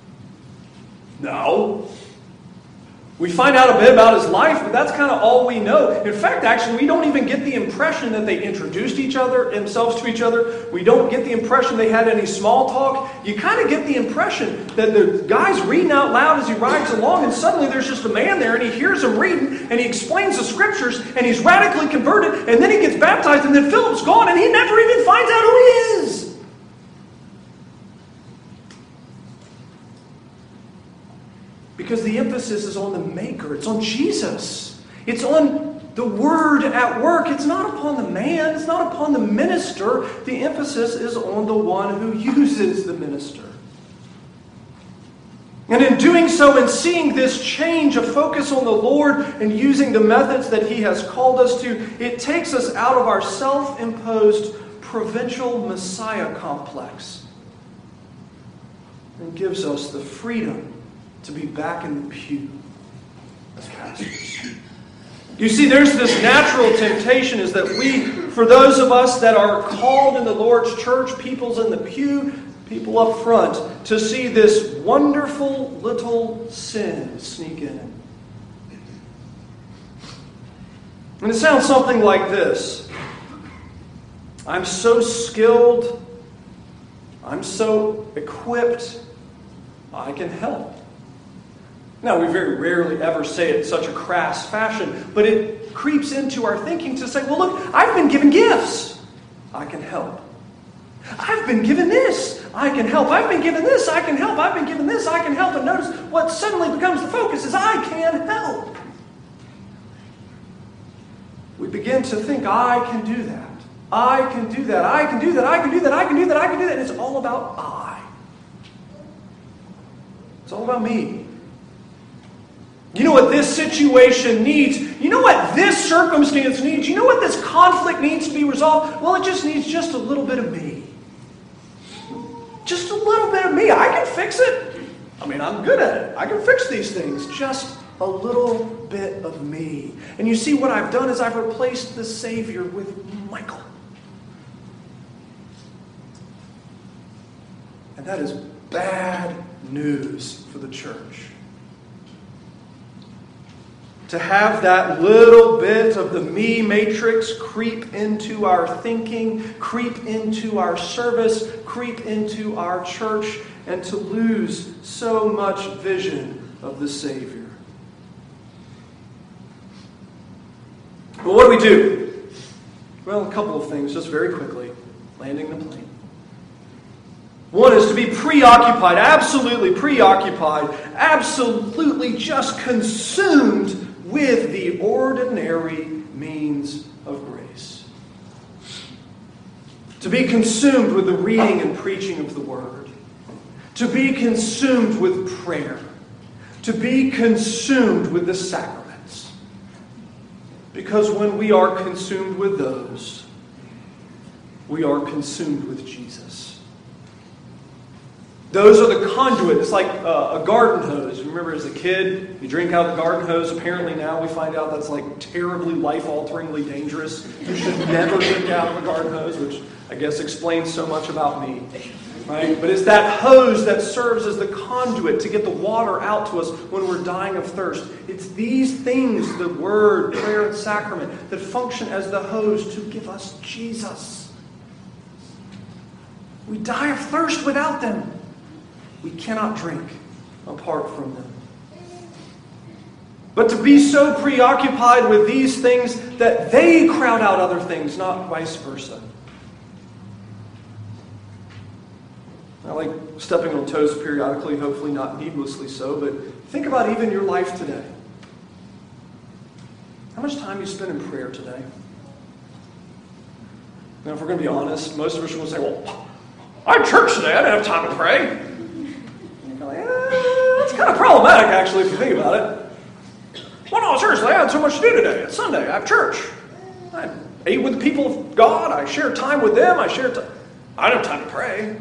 No. We find out a bit about his life, but that's kind of all we know. In fact, actually, we don't even get the impression that they introduced themselves to each other. We don't get the impression they had any small talk. You kind of get the impression that the guy's reading out loud as he rides along, and suddenly there's just a man there, and he hears him reading, and he explains the Scriptures, and he's radically converted, and then he gets baptized, and then Philip's gone, and he never even finds out who he is. Because the emphasis is on the Maker. It's on Jesus. It's on the Word at work. It's not upon the man. It's not upon the minister. The emphasis is on the one who uses the minister. And in doing so, and seeing this change of focus on the Lord and using the methods that He has called us to, it takes us out of our self-imposed provincial Messiah complex and gives us the freedom to be back in the pew as pastors. You see, there's this natural temptation is that for those of us that are called in the Lord's church, people's in the pew, people up front, to see this wonderful little sin sneak in. And it sounds something like this. I'm so skilled, I'm so equipped, I can help. Now, we very rarely ever say it in such a crass fashion, but it creeps into our thinking to say, well, look, I've been given gifts. I can help. I've been given this. I can help. I've been given this. I can help. I've been given this. I can help. And notice what suddenly becomes the focus is I can help. We begin to think, I can do that. I can do that. I can do that. I can do that. I can do that. I can do that. And it's all about I. It's all about me. You know what this situation needs? You know what this circumstance needs? You know what this conflict needs to be resolved? Well, it just needs just a little bit of me. Just a little bit of me. I can fix it. I mean, I'm good at it. I can fix these things. Just a little bit of me. And you see what I've done is I've replaced the Savior with Michael. And that is bad news for the church. To have that little bit of the me matrix creep into our thinking, creep into our service, creep into our church, and to lose so much vision of the Savior. But what do we do? Well, a couple of things, just very quickly. Landing the plane. One is to be preoccupied, absolutely just consumed with the ordinary means of grace. To be consumed with the reading and preaching of the Word. To be consumed with prayer. To be consumed with the sacraments. Because when we are consumed with those, we are consumed with Jesus. Those are the conduit. It's like a garden hose. Remember as a kid, you drink out of the garden hose. Apparently now we find out that's like terribly life-alteringly dangerous. You should never drink out of a garden hose, which I guess explains so much about me. Right? But it's that hose that serves as the conduit to get the water out to us when we're dying of thirst. It's these things, the Word, prayer, and sacrament, that function as the hose to give us Jesus. We die of thirst without them. We cannot drink apart from them. But to be so preoccupied with these things that they crowd out other things, not vice versa. I like stepping on toes periodically, hopefully not needlessly so, but think about even your life today. How much time you spend in prayer today? Now, if we're going to be honest, most of us are going to say, well, I had church today, I didn't have time to pray. It's kind of problematic, actually, if you think about it. Well, no, seriously, I had so much to do today. It's Sunday. I have church. I ate with the people of God. I shared time with them. I don't have time to pray.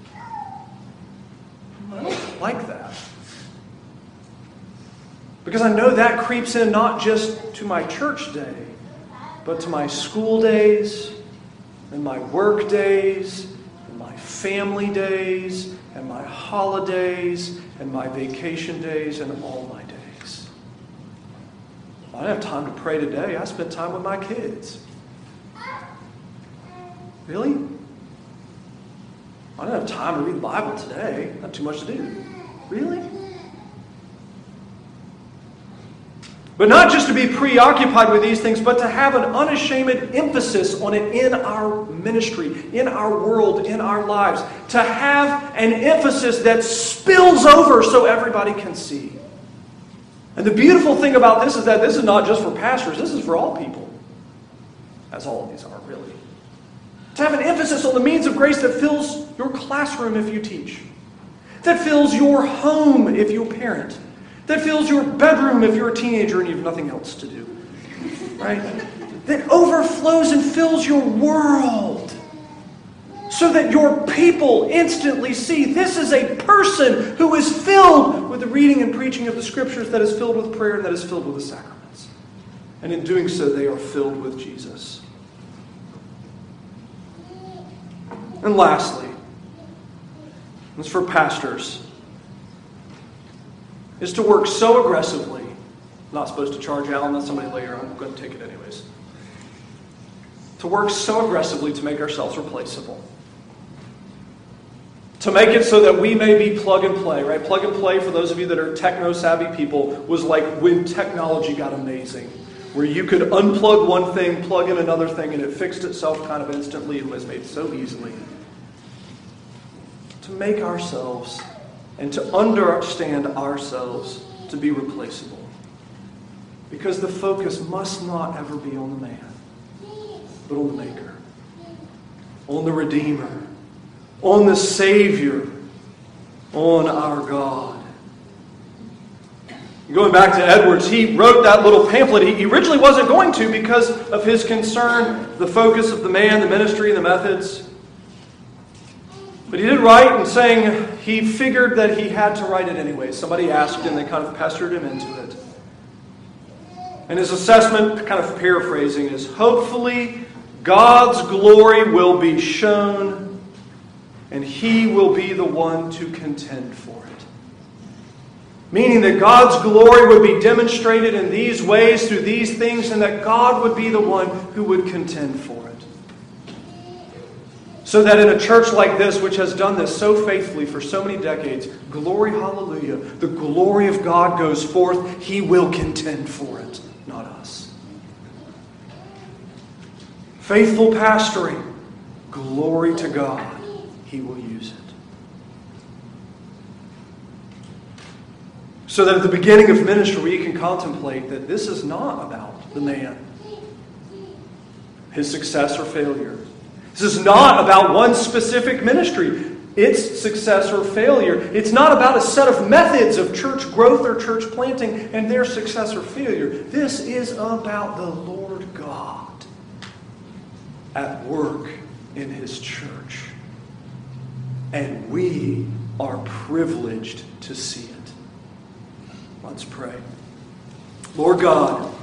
I don't like that. Because I know that creeps in not just to my church day, but to my school days, and my work days, and my family days, and my holidays, and my vacation days, and all my days. I didn't have time to pray today. I spent time with my kids. Really? I didn't have time to read the Bible today. Not too much to do. Really? But not just to be preoccupied with these things, but to have an unashamed emphasis on it in our ministry, in our world, in our lives. To have an emphasis that spills over so everybody can see. And the beautiful thing about this is that this is not just for pastors, this is for all people. As all of these are, really. To have an emphasis on the means of grace that fills your classroom if you teach. That fills your home if you parent. That fills your bedroom if you're a teenager and you have nothing else to do. Right? That overflows and fills your world. So that your people instantly see this is a person who is filled with the reading and preaching of the Scriptures, that is filled with prayer, and that is filled with the sacraments. And in doing so, they are filled with Jesus. And lastly, this is for pastors, is to work so aggressively. I'm not supposed to charge Alan, that's somebody later, I'm going to take it anyways. To work so aggressively to make ourselves replaceable. To make it so that we may be plug and play, right? Plug and play, for those of you that are techno-savvy people, was like when technology got amazing. Where you could unplug one thing, plug in another thing, and it fixed itself kind of instantly. It was made so easily. To make ourselves and to understand ourselves to be replaceable. Because the focus must not ever be on the man, but on the Maker, on the Redeemer, on the Savior, on our God. Going back to Edwards, he wrote that little pamphlet. He originally wasn't going to because of his concern, the focus of the man, the ministry, and the methods. But he did write, and saying he figured that he had to write it anyway. Somebody asked and they kind of pestered him into it. And his assessment, kind of paraphrasing, is hopefully God's glory will be shown and He will be the one to contend for it. Meaning that God's glory would be demonstrated in these ways, through these things, and that God would be the one who would contend for it. So that in a church like this, which has done this so faithfully for so many decades, glory, hallelujah, the glory of God goes forth. He will contend for it, not us. Faithful pastoring, glory to God. He will use it. So that at the beginning of ministry, we can contemplate that this is not about the man, his success or failure. This is not about one specific ministry, its success or failure. It's not about a set of methods of church growth or church planting and their success or failure. This is about the Lord God at work in His church. And we are privileged to see it. Let's pray. Lord God,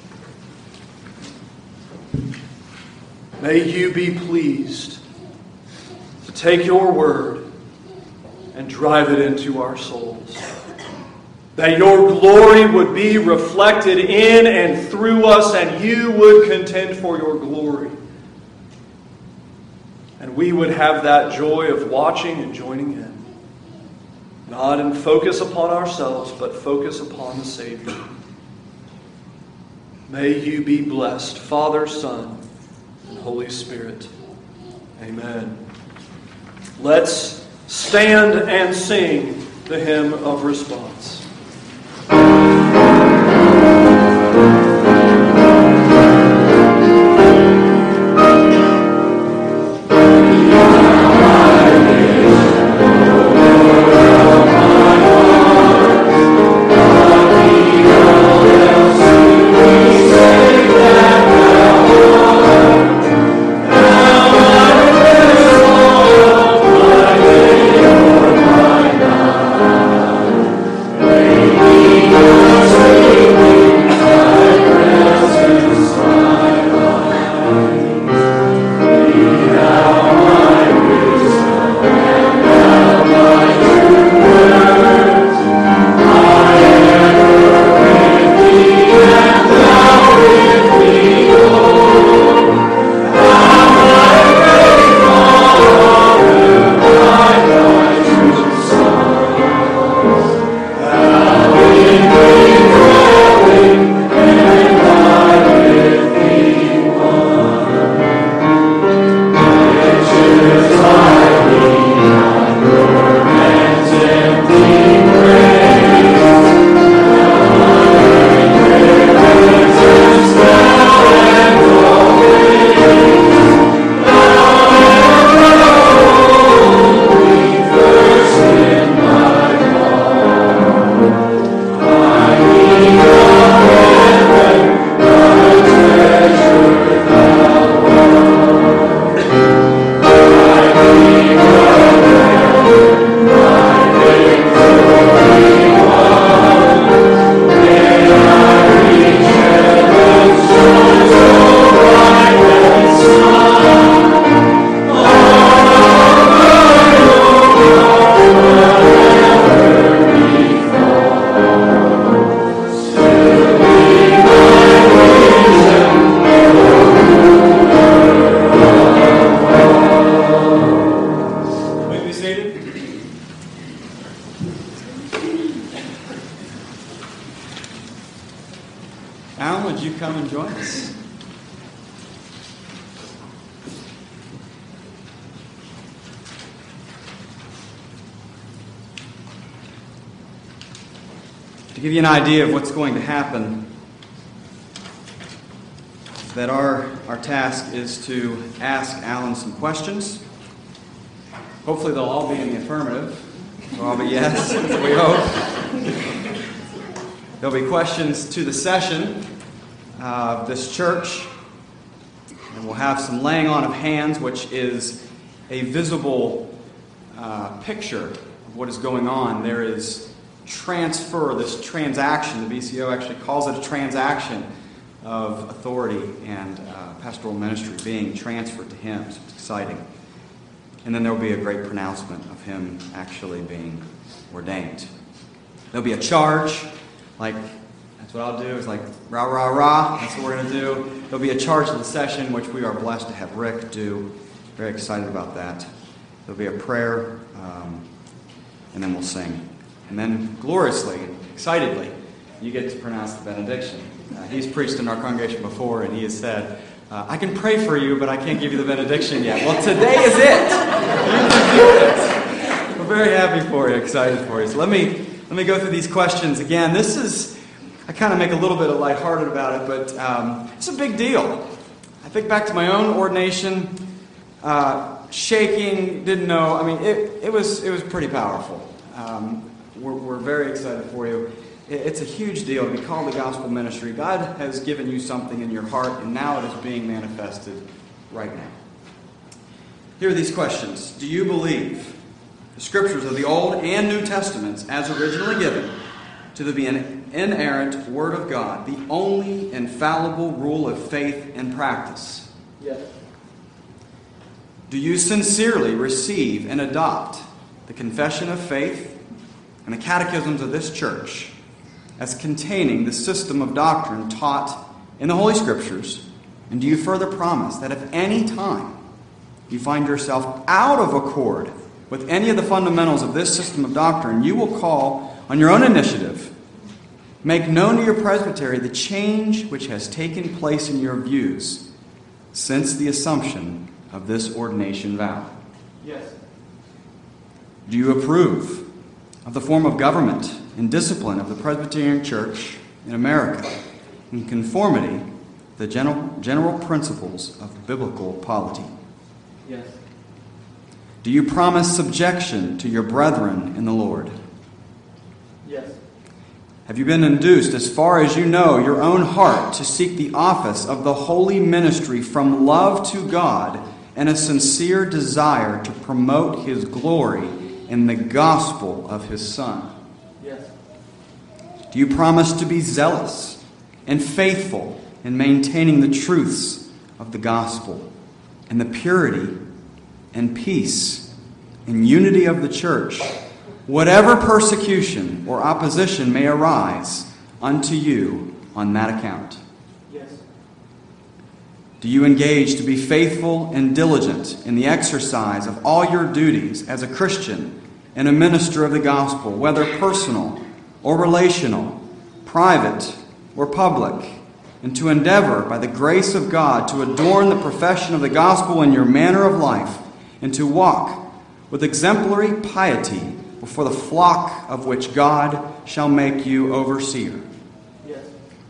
may You be pleased to take Your word and drive it into our souls. That Your glory would be reflected in and through us, and You would contend for Your glory. And we would have that joy of watching and joining in. Not in focus upon ourselves, but focus upon the Savior. May You be blessed, Father, Son, and Holy Spirit. Amen. Let's stand and sing the hymn of response. comes. To give you an idea of what's going to happen, that our task is to ask Alan some questions. Hopefully they'll all be in the affirmative. They'll all be yes, we hope. There'll be questions to the session of this church. And we'll have some laying on of hands, which is a visible picture of what is going on. There is transfer, this transaction. The BCO actually calls it a transaction of authority and pastoral ministry being transferred to him. So it's exciting. And then there will be a great pronouncement of him actually being ordained. There'll be a charge, like, that's what I'll do, is like, rah, rah, rah, that's what we're going to do. There'll be a charge of the session, which we are blessed to have Rick do. Very excited about that. There'll be a prayer, and then we'll sing. And then, gloriously, excitedly, you get to pronounce the benediction. He's preached in our congregation before, and he has said, I can pray for you, but I can't give you the benediction yet. Well, today is it. You can do it. We're very happy for you, excited for you. So let me go through these questions again. This is, I kind of make a little bit of lighthearted about it, but it's a big deal. I think back to my own ordination, shaking, didn't know. I mean, it was pretty powerful. We're very excited for you. It's a huge deal to be called the gospel ministry. God has given you something in your heart, and now it is being manifested right now. Here are these questions. Do you believe the scriptures of the Old and New Testaments as originally given to be an inerrant Word of God, the only infallible rule of faith and practice? Yes. Do you sincerely receive and adopt the confession of faith and the catechisms of this church as containing the system of doctrine taught in the Holy Scriptures? And do you further promise that if any time you find yourself out of accord with any of the fundamentals of this system of doctrine, you will call on your own initiative, make known to your presbytery the change which has taken place in your views since the assumption of this ordination vow? Yes. Do you approve of the form of government and discipline of the Presbyterian Church in America in conformity to the general principles of biblical polity? Yes. Do you promise subjection to your brethren in the Lord? Yes. Have you been induced, as far as you know your own heart, to seek the office of the holy ministry from love to God and a sincere desire to promote His glory in the gospel of His Son? Yes. Do you promise to be zealous and faithful in maintaining the truths of the gospel and the purity and peace and unity of the church, whatever persecution or opposition may arise unto you on that account? Yes. Do you engage to be faithful and diligent in the exercise of all your duties as a Christian and a minister of the gospel, whether personal or relational, private or public, and to endeavor by the grace of God to adorn the profession of the gospel in your manner of life, and to walk with exemplary piety before the flock of which God shall make you overseer? Yes.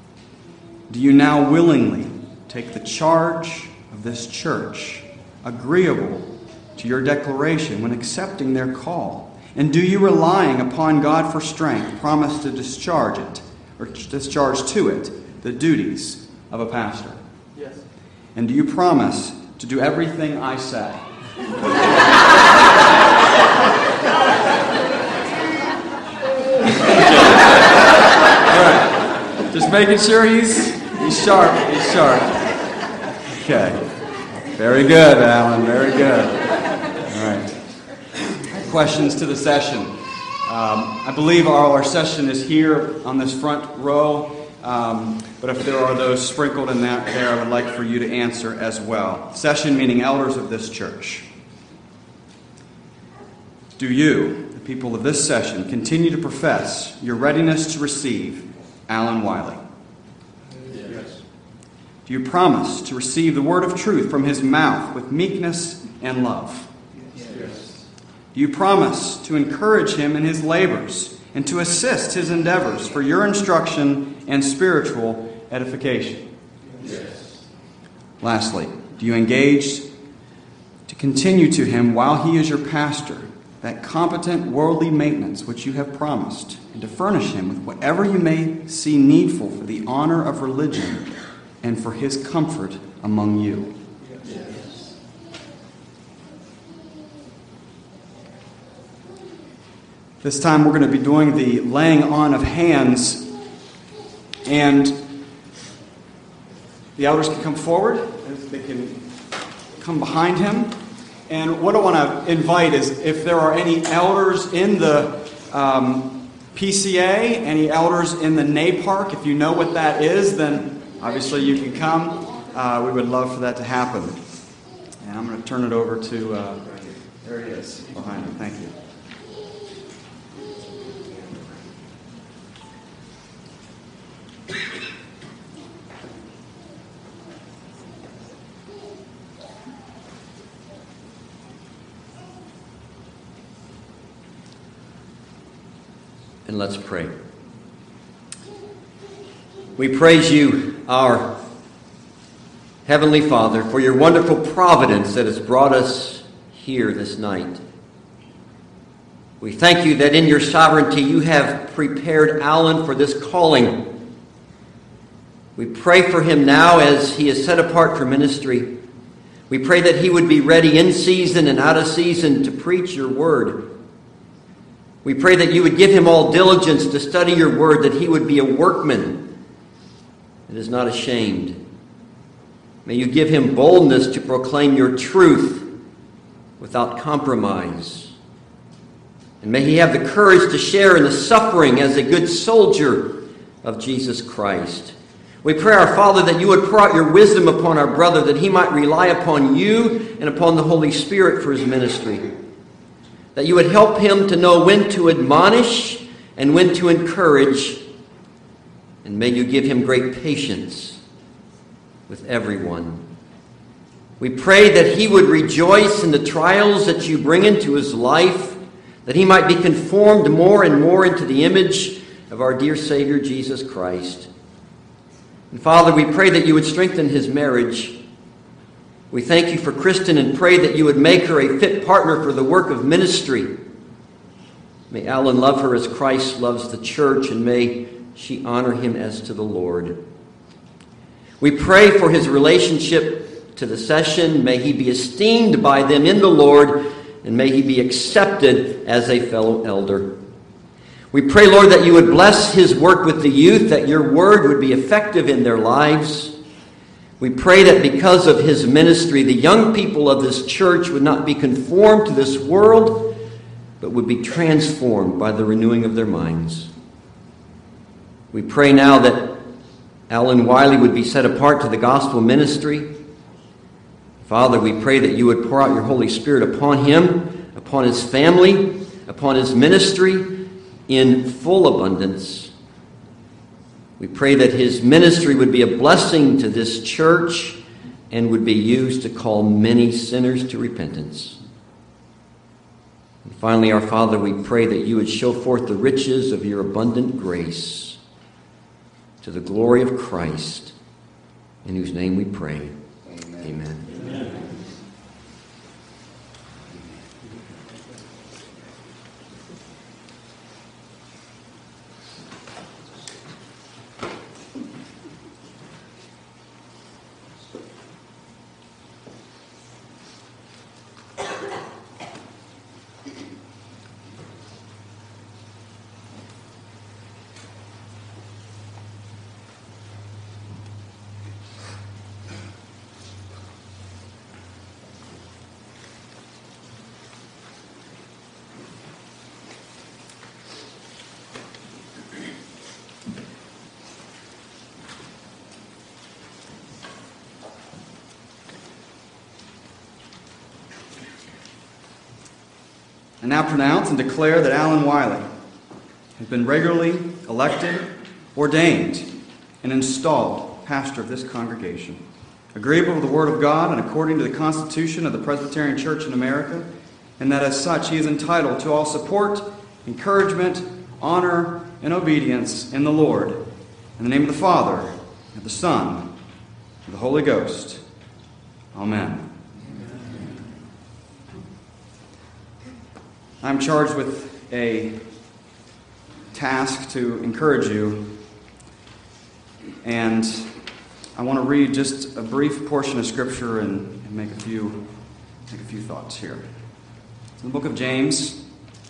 Do you now willingly take the charge of this church, agreeable to your declaration when accepting their call? And do you, relying upon God for strength, promise to discharge it, or discharge to it, the duties of a pastor? Yes. And do you promise to do everything I say? All right. Just making sure he's sharp. He's sharp. Okay. Very good, Alan. Very good. All right. Questions to the session. I believe our session is here on this front row, but if there are those sprinkled in there, I would like for you to answer as well. Session meaning elders of this church. Do you, the people of this session, continue to profess your readiness to receive Alan Wiley? Yes. Do you promise to receive the word of truth from his mouth with meekness and love? Yes. Do you promise to encourage him in his labors and to assist his endeavors for your instruction and spiritual edification? Yes. Lastly, do you engage to continue to him while he is your pastor that competent worldly maintenance which you have promised, and to furnish him with whatever you may see needful for the honor of religion and for his comfort among you? Yes. This time we're going to be doing the laying on of hands, and the elders can come forward. They can come behind him. And what I want to invite is if there are any elders in the PCA, any elders in the NAPARC, if you know what that is, then obviously you can come. We would love for that to happen. And I'm going to turn it over to, there he is, behind him. Thank you. And let's pray. We praise you, our Heavenly Father, for your wonderful providence that has brought us here this night. We thank you that in your sovereignty you have prepared Alan for this calling. We pray for him now as he is set apart for ministry. We pray that he would be ready in season and out of season to preach your word. We pray that you would give him all diligence to study your word, that he would be a workman that is not ashamed. May you give him boldness to proclaim your truth without compromise. And may he have the courage to share in the suffering as a good soldier of Jesus Christ. We pray, our Father, that you would pour out your wisdom upon our brother, that he might rely upon you and upon the Holy Spirit for his ministry. That you would help him to know when to admonish and when to encourage. And may you give him great patience with everyone. We pray that he would rejoice in the trials that you bring into his life, that he might be conformed more and more into the image of our dear Savior Jesus Christ. And Father, we pray that you would strengthen his marriage. We thank you for Kristen and pray that you would make her a fit partner for the work of ministry. May Alan love her as Christ loves the church, and may she honor him as to the Lord. We pray for his relationship to the session. May he be esteemed by them in the Lord, and may he be accepted as a fellow elder. We pray, Lord, that you would bless his work with the youth, that your word would be effective in their lives. We pray that because of his ministry, the young people of this church would not be conformed to this world, but would be transformed by the renewing of their minds. We pray now that Alan Wiley would be set apart to the gospel ministry. Father, we pray that you would pour out your Holy Spirit upon him, upon his family, upon his ministry in full abundance. We pray that his ministry would be a blessing to this church and would be used to call many sinners to repentance. And finally, our Father, we pray that you would show forth the riches of your abundant grace to the glory of Christ, in whose name we pray. Amen. Amen. I now pronounce and declare that Alan Wiley has been regularly elected, ordained, and installed pastor of this congregation, agreeable to the Word of God and according to the Constitution of the Presbyterian Church in America, and that as such he is entitled to all support, encouragement, honor, and obedience in the Lord. In the name of the Father, and of the Son, and of the Holy Ghost. Amen. I'm charged with a task to encourage you, and I want to read just a brief portion of Scripture and make a few thoughts here. It's in the book of James.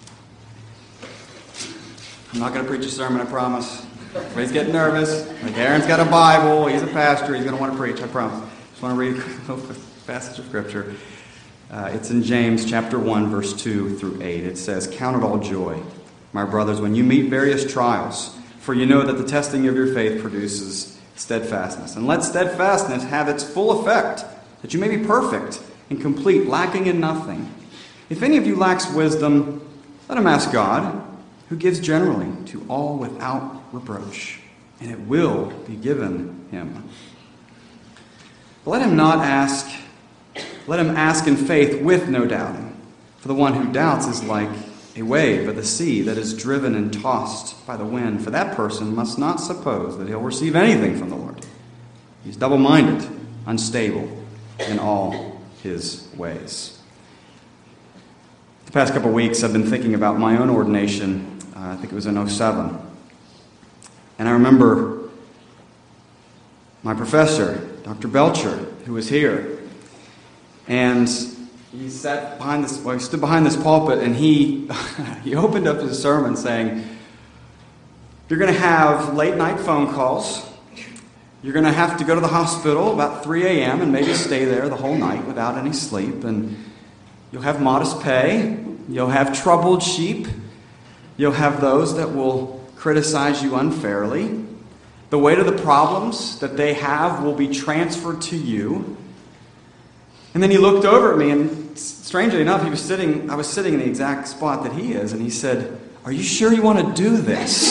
I'm not going to preach a sermon, I promise. Everybody's getting nervous. Like Aaron's got a Bible, he's a pastor, he's going to want to preach, I promise. Just want to read a passage of Scripture. It's in James chapter 1, verse 2 through 8. It says, "Count it all joy, my brothers, when you meet various trials, for you know that the testing of your faith produces steadfastness. And let steadfastness have its full effect, that you may be perfect and complete, lacking in nothing. If any of you lacks wisdom, let him ask God, who gives generally to all without reproach, and it will be given him. But let him ask in faith with no doubting. For the one who doubts is like a wave of the sea that is driven and tossed by the wind. For that person must not suppose that he'll receive anything from the Lord. He's double-minded, unstable in all his ways." The past couple of weeks I've been thinking about my own ordination. I think it was in 2007. And I remember my professor, Dr. Belcher, who was here. And he stood behind this pulpit, and he opened up his sermon saying, "You're going to have late night phone calls. You're going to have to go to the hospital about 3 a.m. and maybe stay there the whole night without any sleep. And you'll have modest pay. You'll have troubled sheep. You'll have those that will criticize you unfairly. The weight of the problems that they have will be transferred to you." And then he looked over at me, and strangely enough, I was sitting in the exact spot that he is, and he said, "Are you sure you want to do this?"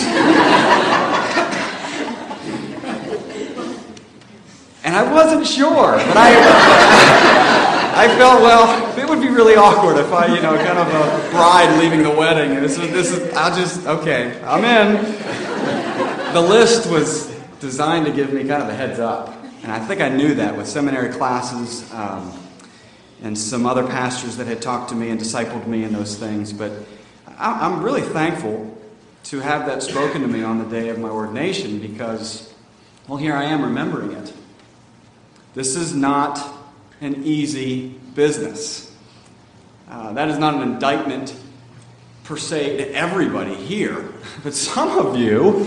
And I wasn't sure, but I felt, well, it would be really awkward if I, kind of a bride leaving the wedding. And okay, I'm in. The list was designed to give me kind of a heads up. And I think I knew that with seminary classes and some other pastors that had talked to me and discipled me and those things. But I'm really thankful to have that spoken to me on the day of my ordination because, well, here I am remembering it. This is not an easy business. That is not an indictment per se to everybody here, but some of you.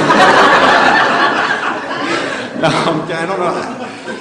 I don't know.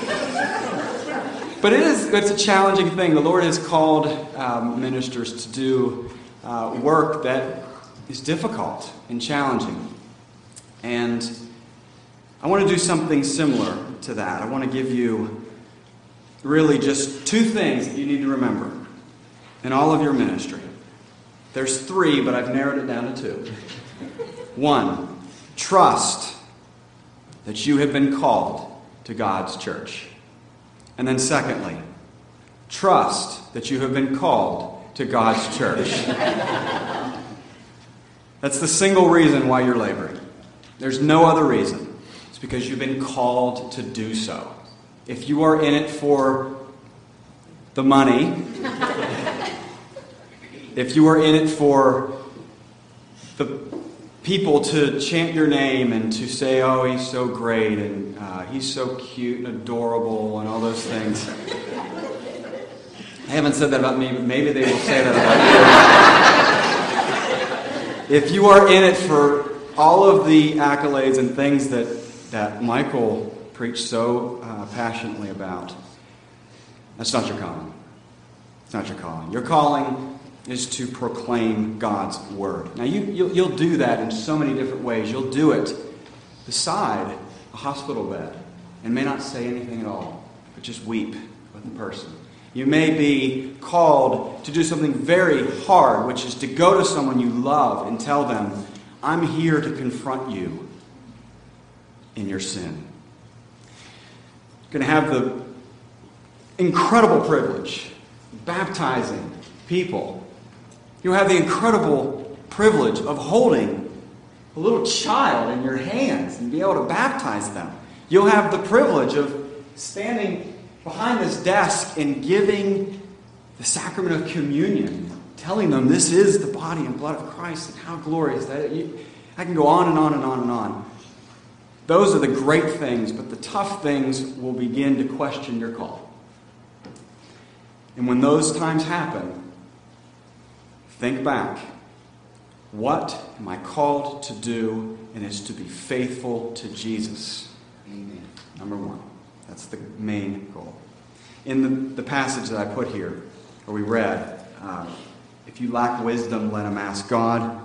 But it's a challenging thing. The Lord has called ministers to do work that is difficult and challenging. And I want to do something similar to that. I want to give you really just two things that you need to remember in all of your ministry. There's three, but I've narrowed it down to two. One, trust that you have been called to God's church. And then secondly, trust that you have been called to God's church. That's the single reason why you're laboring. There's no other reason. It's because you've been called to do so. If you are in it for the money, if you are in it for the people to chant your name and to say, "Oh, he's so great," and "he's so cute and adorable," and all those things. I haven't said that about me, but maybe they will say that about you. If you are in it for all of the accolades and things that Michael preached so passionately about, that's not your calling. It's not your calling. Your calling is to proclaim God's word. Now, you'll do that in so many different ways. You'll do it beside a hospital bed and may not say anything at all, but just weep with the person. You may be called to do something very hard, which is to go to someone you love and tell them, "I'm here to confront you in your sin." going to have the incredible privilege of baptizing people. You'll have the incredible privilege of holding a little child in your hands and be able to baptize them. You'll have the privilege of standing behind this desk and giving the sacrament of communion, telling them this is the body and blood of Christ, and how glorious that is. I can go on and on and on and on. Those are the great things, but the tough things will begin to question your call. And when those times happen, think back. What am I called to do? And it's to be faithful to Jesus. Amen. Number one. That's the main goal. In the passage that I put here, or we read, if you lack wisdom, let him ask God.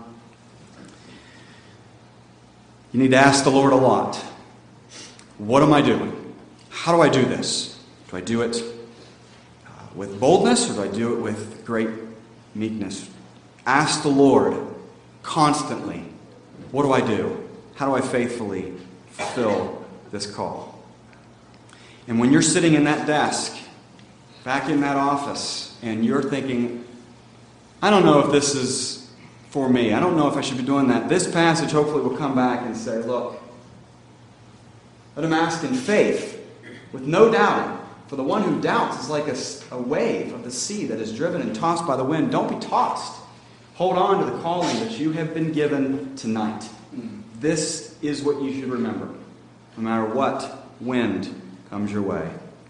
You need to ask the Lord a lot. What am I doing? How do I do this? Do I do it with boldness, or do I do it with great meekness? Ask the Lord constantly, what do I do? How do I faithfully fulfill this call? And when you're sitting in that desk, back in that office, and you're thinking, I don't know if this is for me. I don't know if I should be doing that. This passage hopefully will come back and say, look, let him ask in faith, with no doubting. For the one who doubts is like a wave of the sea that is driven and tossed by the wind. Don't be tossed. Hold on to the calling that you have been given tonight. This is what you should remember, no matter what wind comes your way.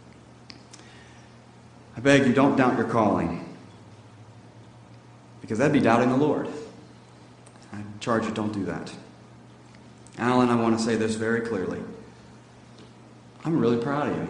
I beg you, don't doubt your calling, because that'd be doubting the Lord. I charge you, don't do that. Alan, I want to say this very clearly. I'm really proud of you.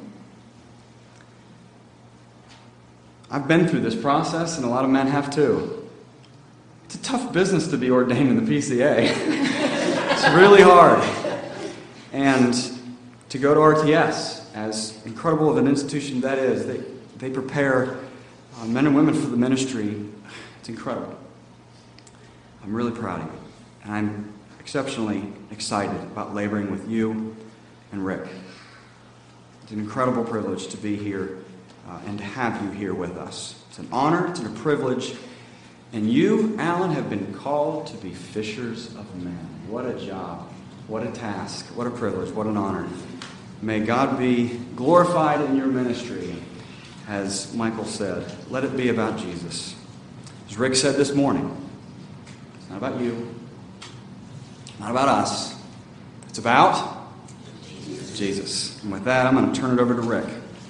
I've been through this process, and a lot of men have too. It's a tough business to be ordained in the PCA. It's really hard. And to go to RTS, as incredible of an institution that is, they prepare men and women for the ministry. It's incredible. I'm really proud of you. And I'm exceptionally excited about laboring with you and Rick. It's an incredible privilege to be here and to have you here with us. It's an honor, it's a privilege. And you, Alan, have been called to be fishers of men. What a job. What a task. What a privilege. What an honor. May God be glorified in your ministry. As Michael said, let it be about Jesus. As Rick said this morning, it's not about you. It's not about us. It's about Jesus. And with that, I'm going to turn it over to Rick.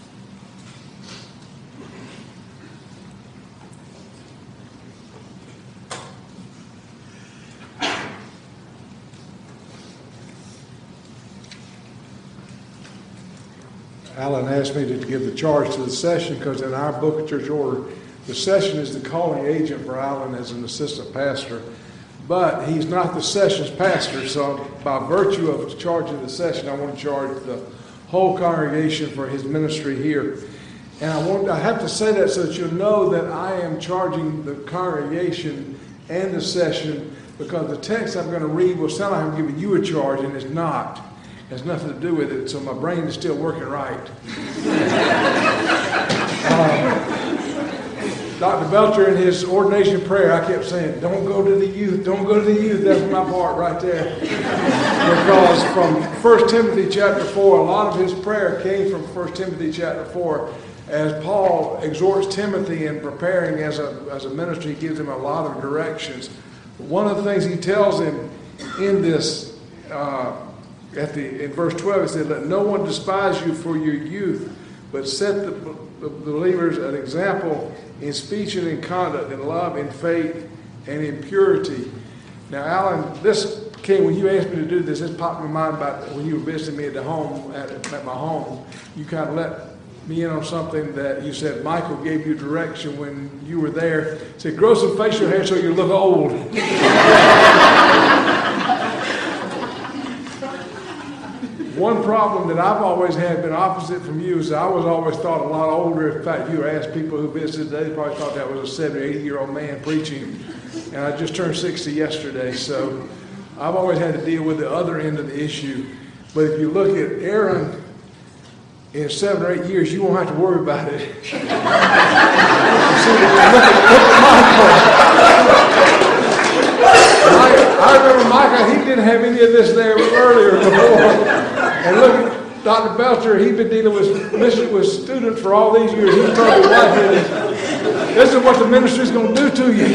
Alan asked me to give the charge to the session because in our book of church order, the session is the calling agent for Alan as an assistant pastor. But he's not the session's pastor, so by virtue of charging the session, I want to charge the whole congregation for his ministry here. And I have to say that so that you'll know that I am charging the congregation and the session, because the text I'm going to read will sound like I'm giving you a charge, and it's not. It has nothing to do with it, so my brain is still working right. Dr. Belcher, in his ordination prayer, I kept saying, don't go to the youth, don't go to the youth. That's my part right there. Because from 1 Timothy chapter 4, a lot of his prayer came from 1 Timothy chapter 4. As Paul exhorts Timothy in preparing as a ministry, he gives him a lot of directions. One of the things he tells him in this, in verse 12, he said, let no one despise you for your youth, but set the believers an example in speech and in conduct, in love, in faith, and in purity. Now, Alan, this came when you asked me to do this. This popped in my mind about when you were visiting me at the home, at my home. You kind of let me in on something that you said Michael gave you direction when you were there. He said, grow some facial hair so you look old. One problem that I've always had, been opposite from you, is I was always thought a lot older. In fact, you asked people who visited, they probably thought that was a 70 or 80-year-old man preaching. And I just turned 60 yesterday, so I've always had to deal with the other end of the issue. But if you look at Aaron in 7 or 8 years, you won't have to worry about it. See, look at Michael. I remember Michael, he didn't have any of this there earlier before. And look at Dr. Belcher, he's been dealing with students for all these years. He's probably white-headed. This is what the ministry's going to do to you.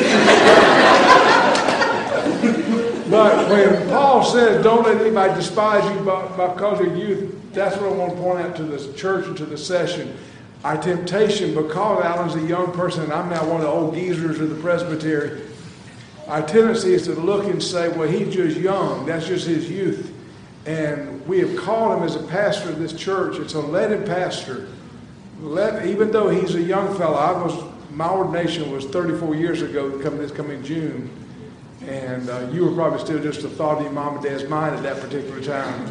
But when Paul says, don't let anybody despise you because of youth, that's what I want to point out to this church and to the session. Our temptation, because Alan's a young person and I'm now one of the old geezers of the presbytery, our tendency is to look and say, well, he's just young. That's just his youth. And we have called him as a pastor of this church. And so let him pastor. Even though he's a young fellow, my ordination was 34 years ago, this coming June. And you were probably still just a thought in your mom and dad's mind at that particular time.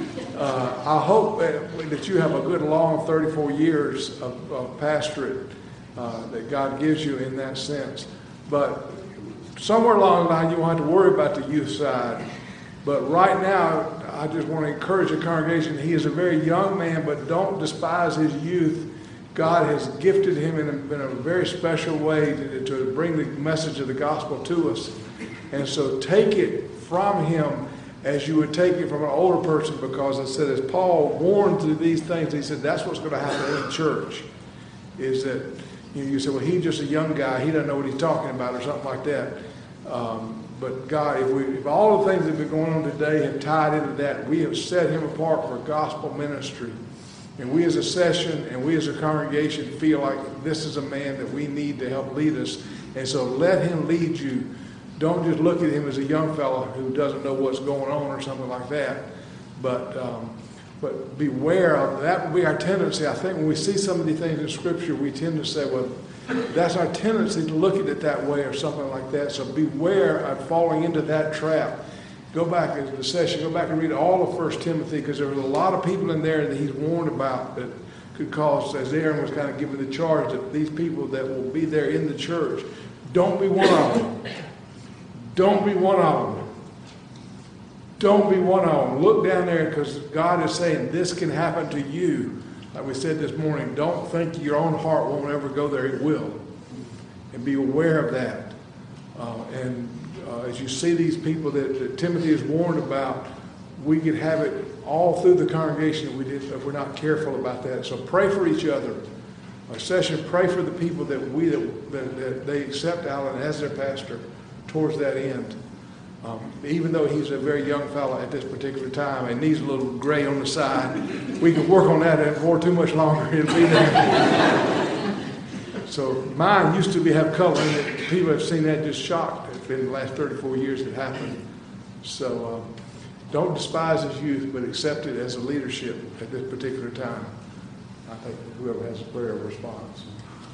I hope that you have a good long 34 years of pastorate that God gives you in that sense. But somewhere along the line, you won't have to worry about the youth side. But right now, I just want to encourage the congregation. He is a very young man, but don't despise his youth. God has gifted him in a very special way to bring the message of the gospel to us. And so take it from him as you would take it from an older person, because I said, as Paul warned through these things, he said that's what's going to happen in the church, is that you say, well, he's just a young guy, he doesn't know what he's talking about or something like that. But God, if all the things that have been going on today have tied into that, we have set him apart for gospel ministry. And we as a session and we as a congregation feel like this is a man that we need to help lead us. And so let him lead you. Don't just look at him as a young fellow who doesn't know what's going on or something like that. But beware of that. Would be our tendency. I think when we see some of these things in Scripture, we tend to say, well, that's our tendency to look at it that way or something like that. So beware of falling into that trap. Go back in the session, go back and read all of 1 Timothy, because there was a lot of people in there that he's warned about that could cause, as Aaron was kind of giving the charge, that these people that will be there in the church, don't be one of them. Don't be one of them. Don't be one of them. Look down there, because God is saying this can happen to you. Like we said this morning, don't think your own heart won't ever go there. It will. And be aware of that. As you see these people that Timothy is warned about, we could have it all through the congregation if we're not careful about that. So pray for each other. Our session, pray for the people that they accept Alan as their pastor towards that end. Even though he's a very young fellow at this particular time and needs a little gray on the side, we can work on that for too much longer. It'll be there. So mine used to have color in it. People have seen that just shocked. It's been the last 34 years it happened. So don't despise his youth, but accept it as a leadership at this particular time. I think whoever has a prayer response.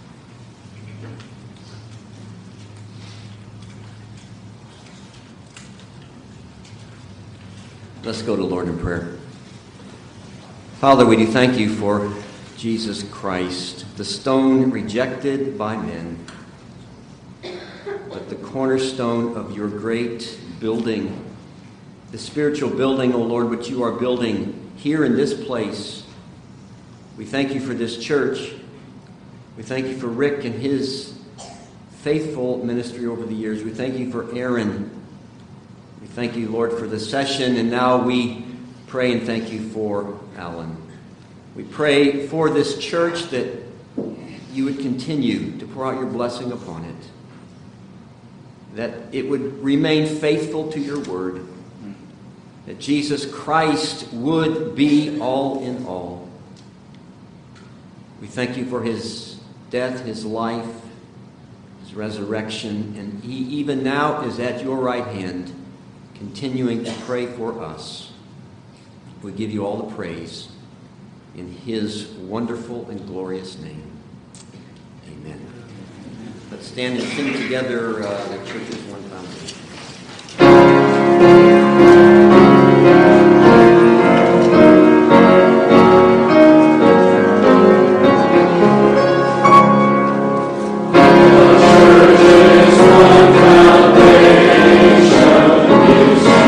Let's go to Lord in prayer. Father, we do thank you for Jesus Christ, the stone rejected by men, but the cornerstone of your great building, the spiritual building, O Lord, which you are building here in this place. We thank you for this church. We thank you for Rick and his faithful ministry over the years. We thank you for Aaron. We thank you, Lord, for the session, and now we pray and thank you for Alan. We pray for this church that you would continue to pour out your blessing upon it, that it would remain faithful to your word, that Jesus Christ would be all in all. We thank you for his death, his life, his resurrection, and he even now is at your right hand, continuing to pray for us. We give you all the praise in his wonderful and glorious name. Amen. Let's stand and sing together the church's one foundation.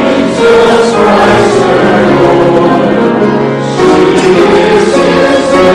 Jesus Christ, our Lord. She is his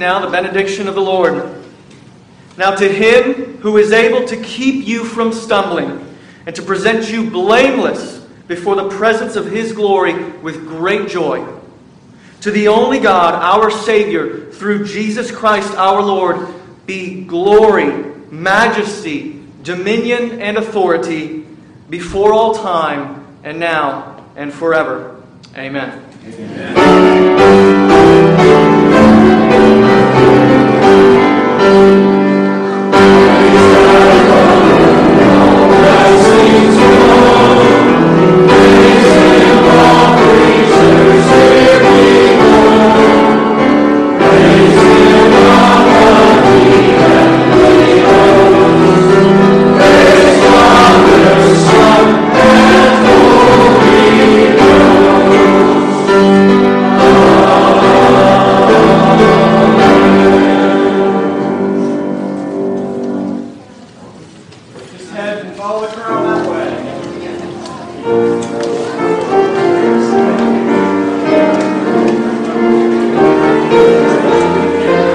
now the benediction of the Lord. Now to Him who is able to keep you from stumbling and to present you blameless before the presence of His glory with great joy. To the only God, our Savior, through Jesus Christ our Lord, be glory, majesty, dominion, and authority before all time, and now, and forever. Amen. Amen.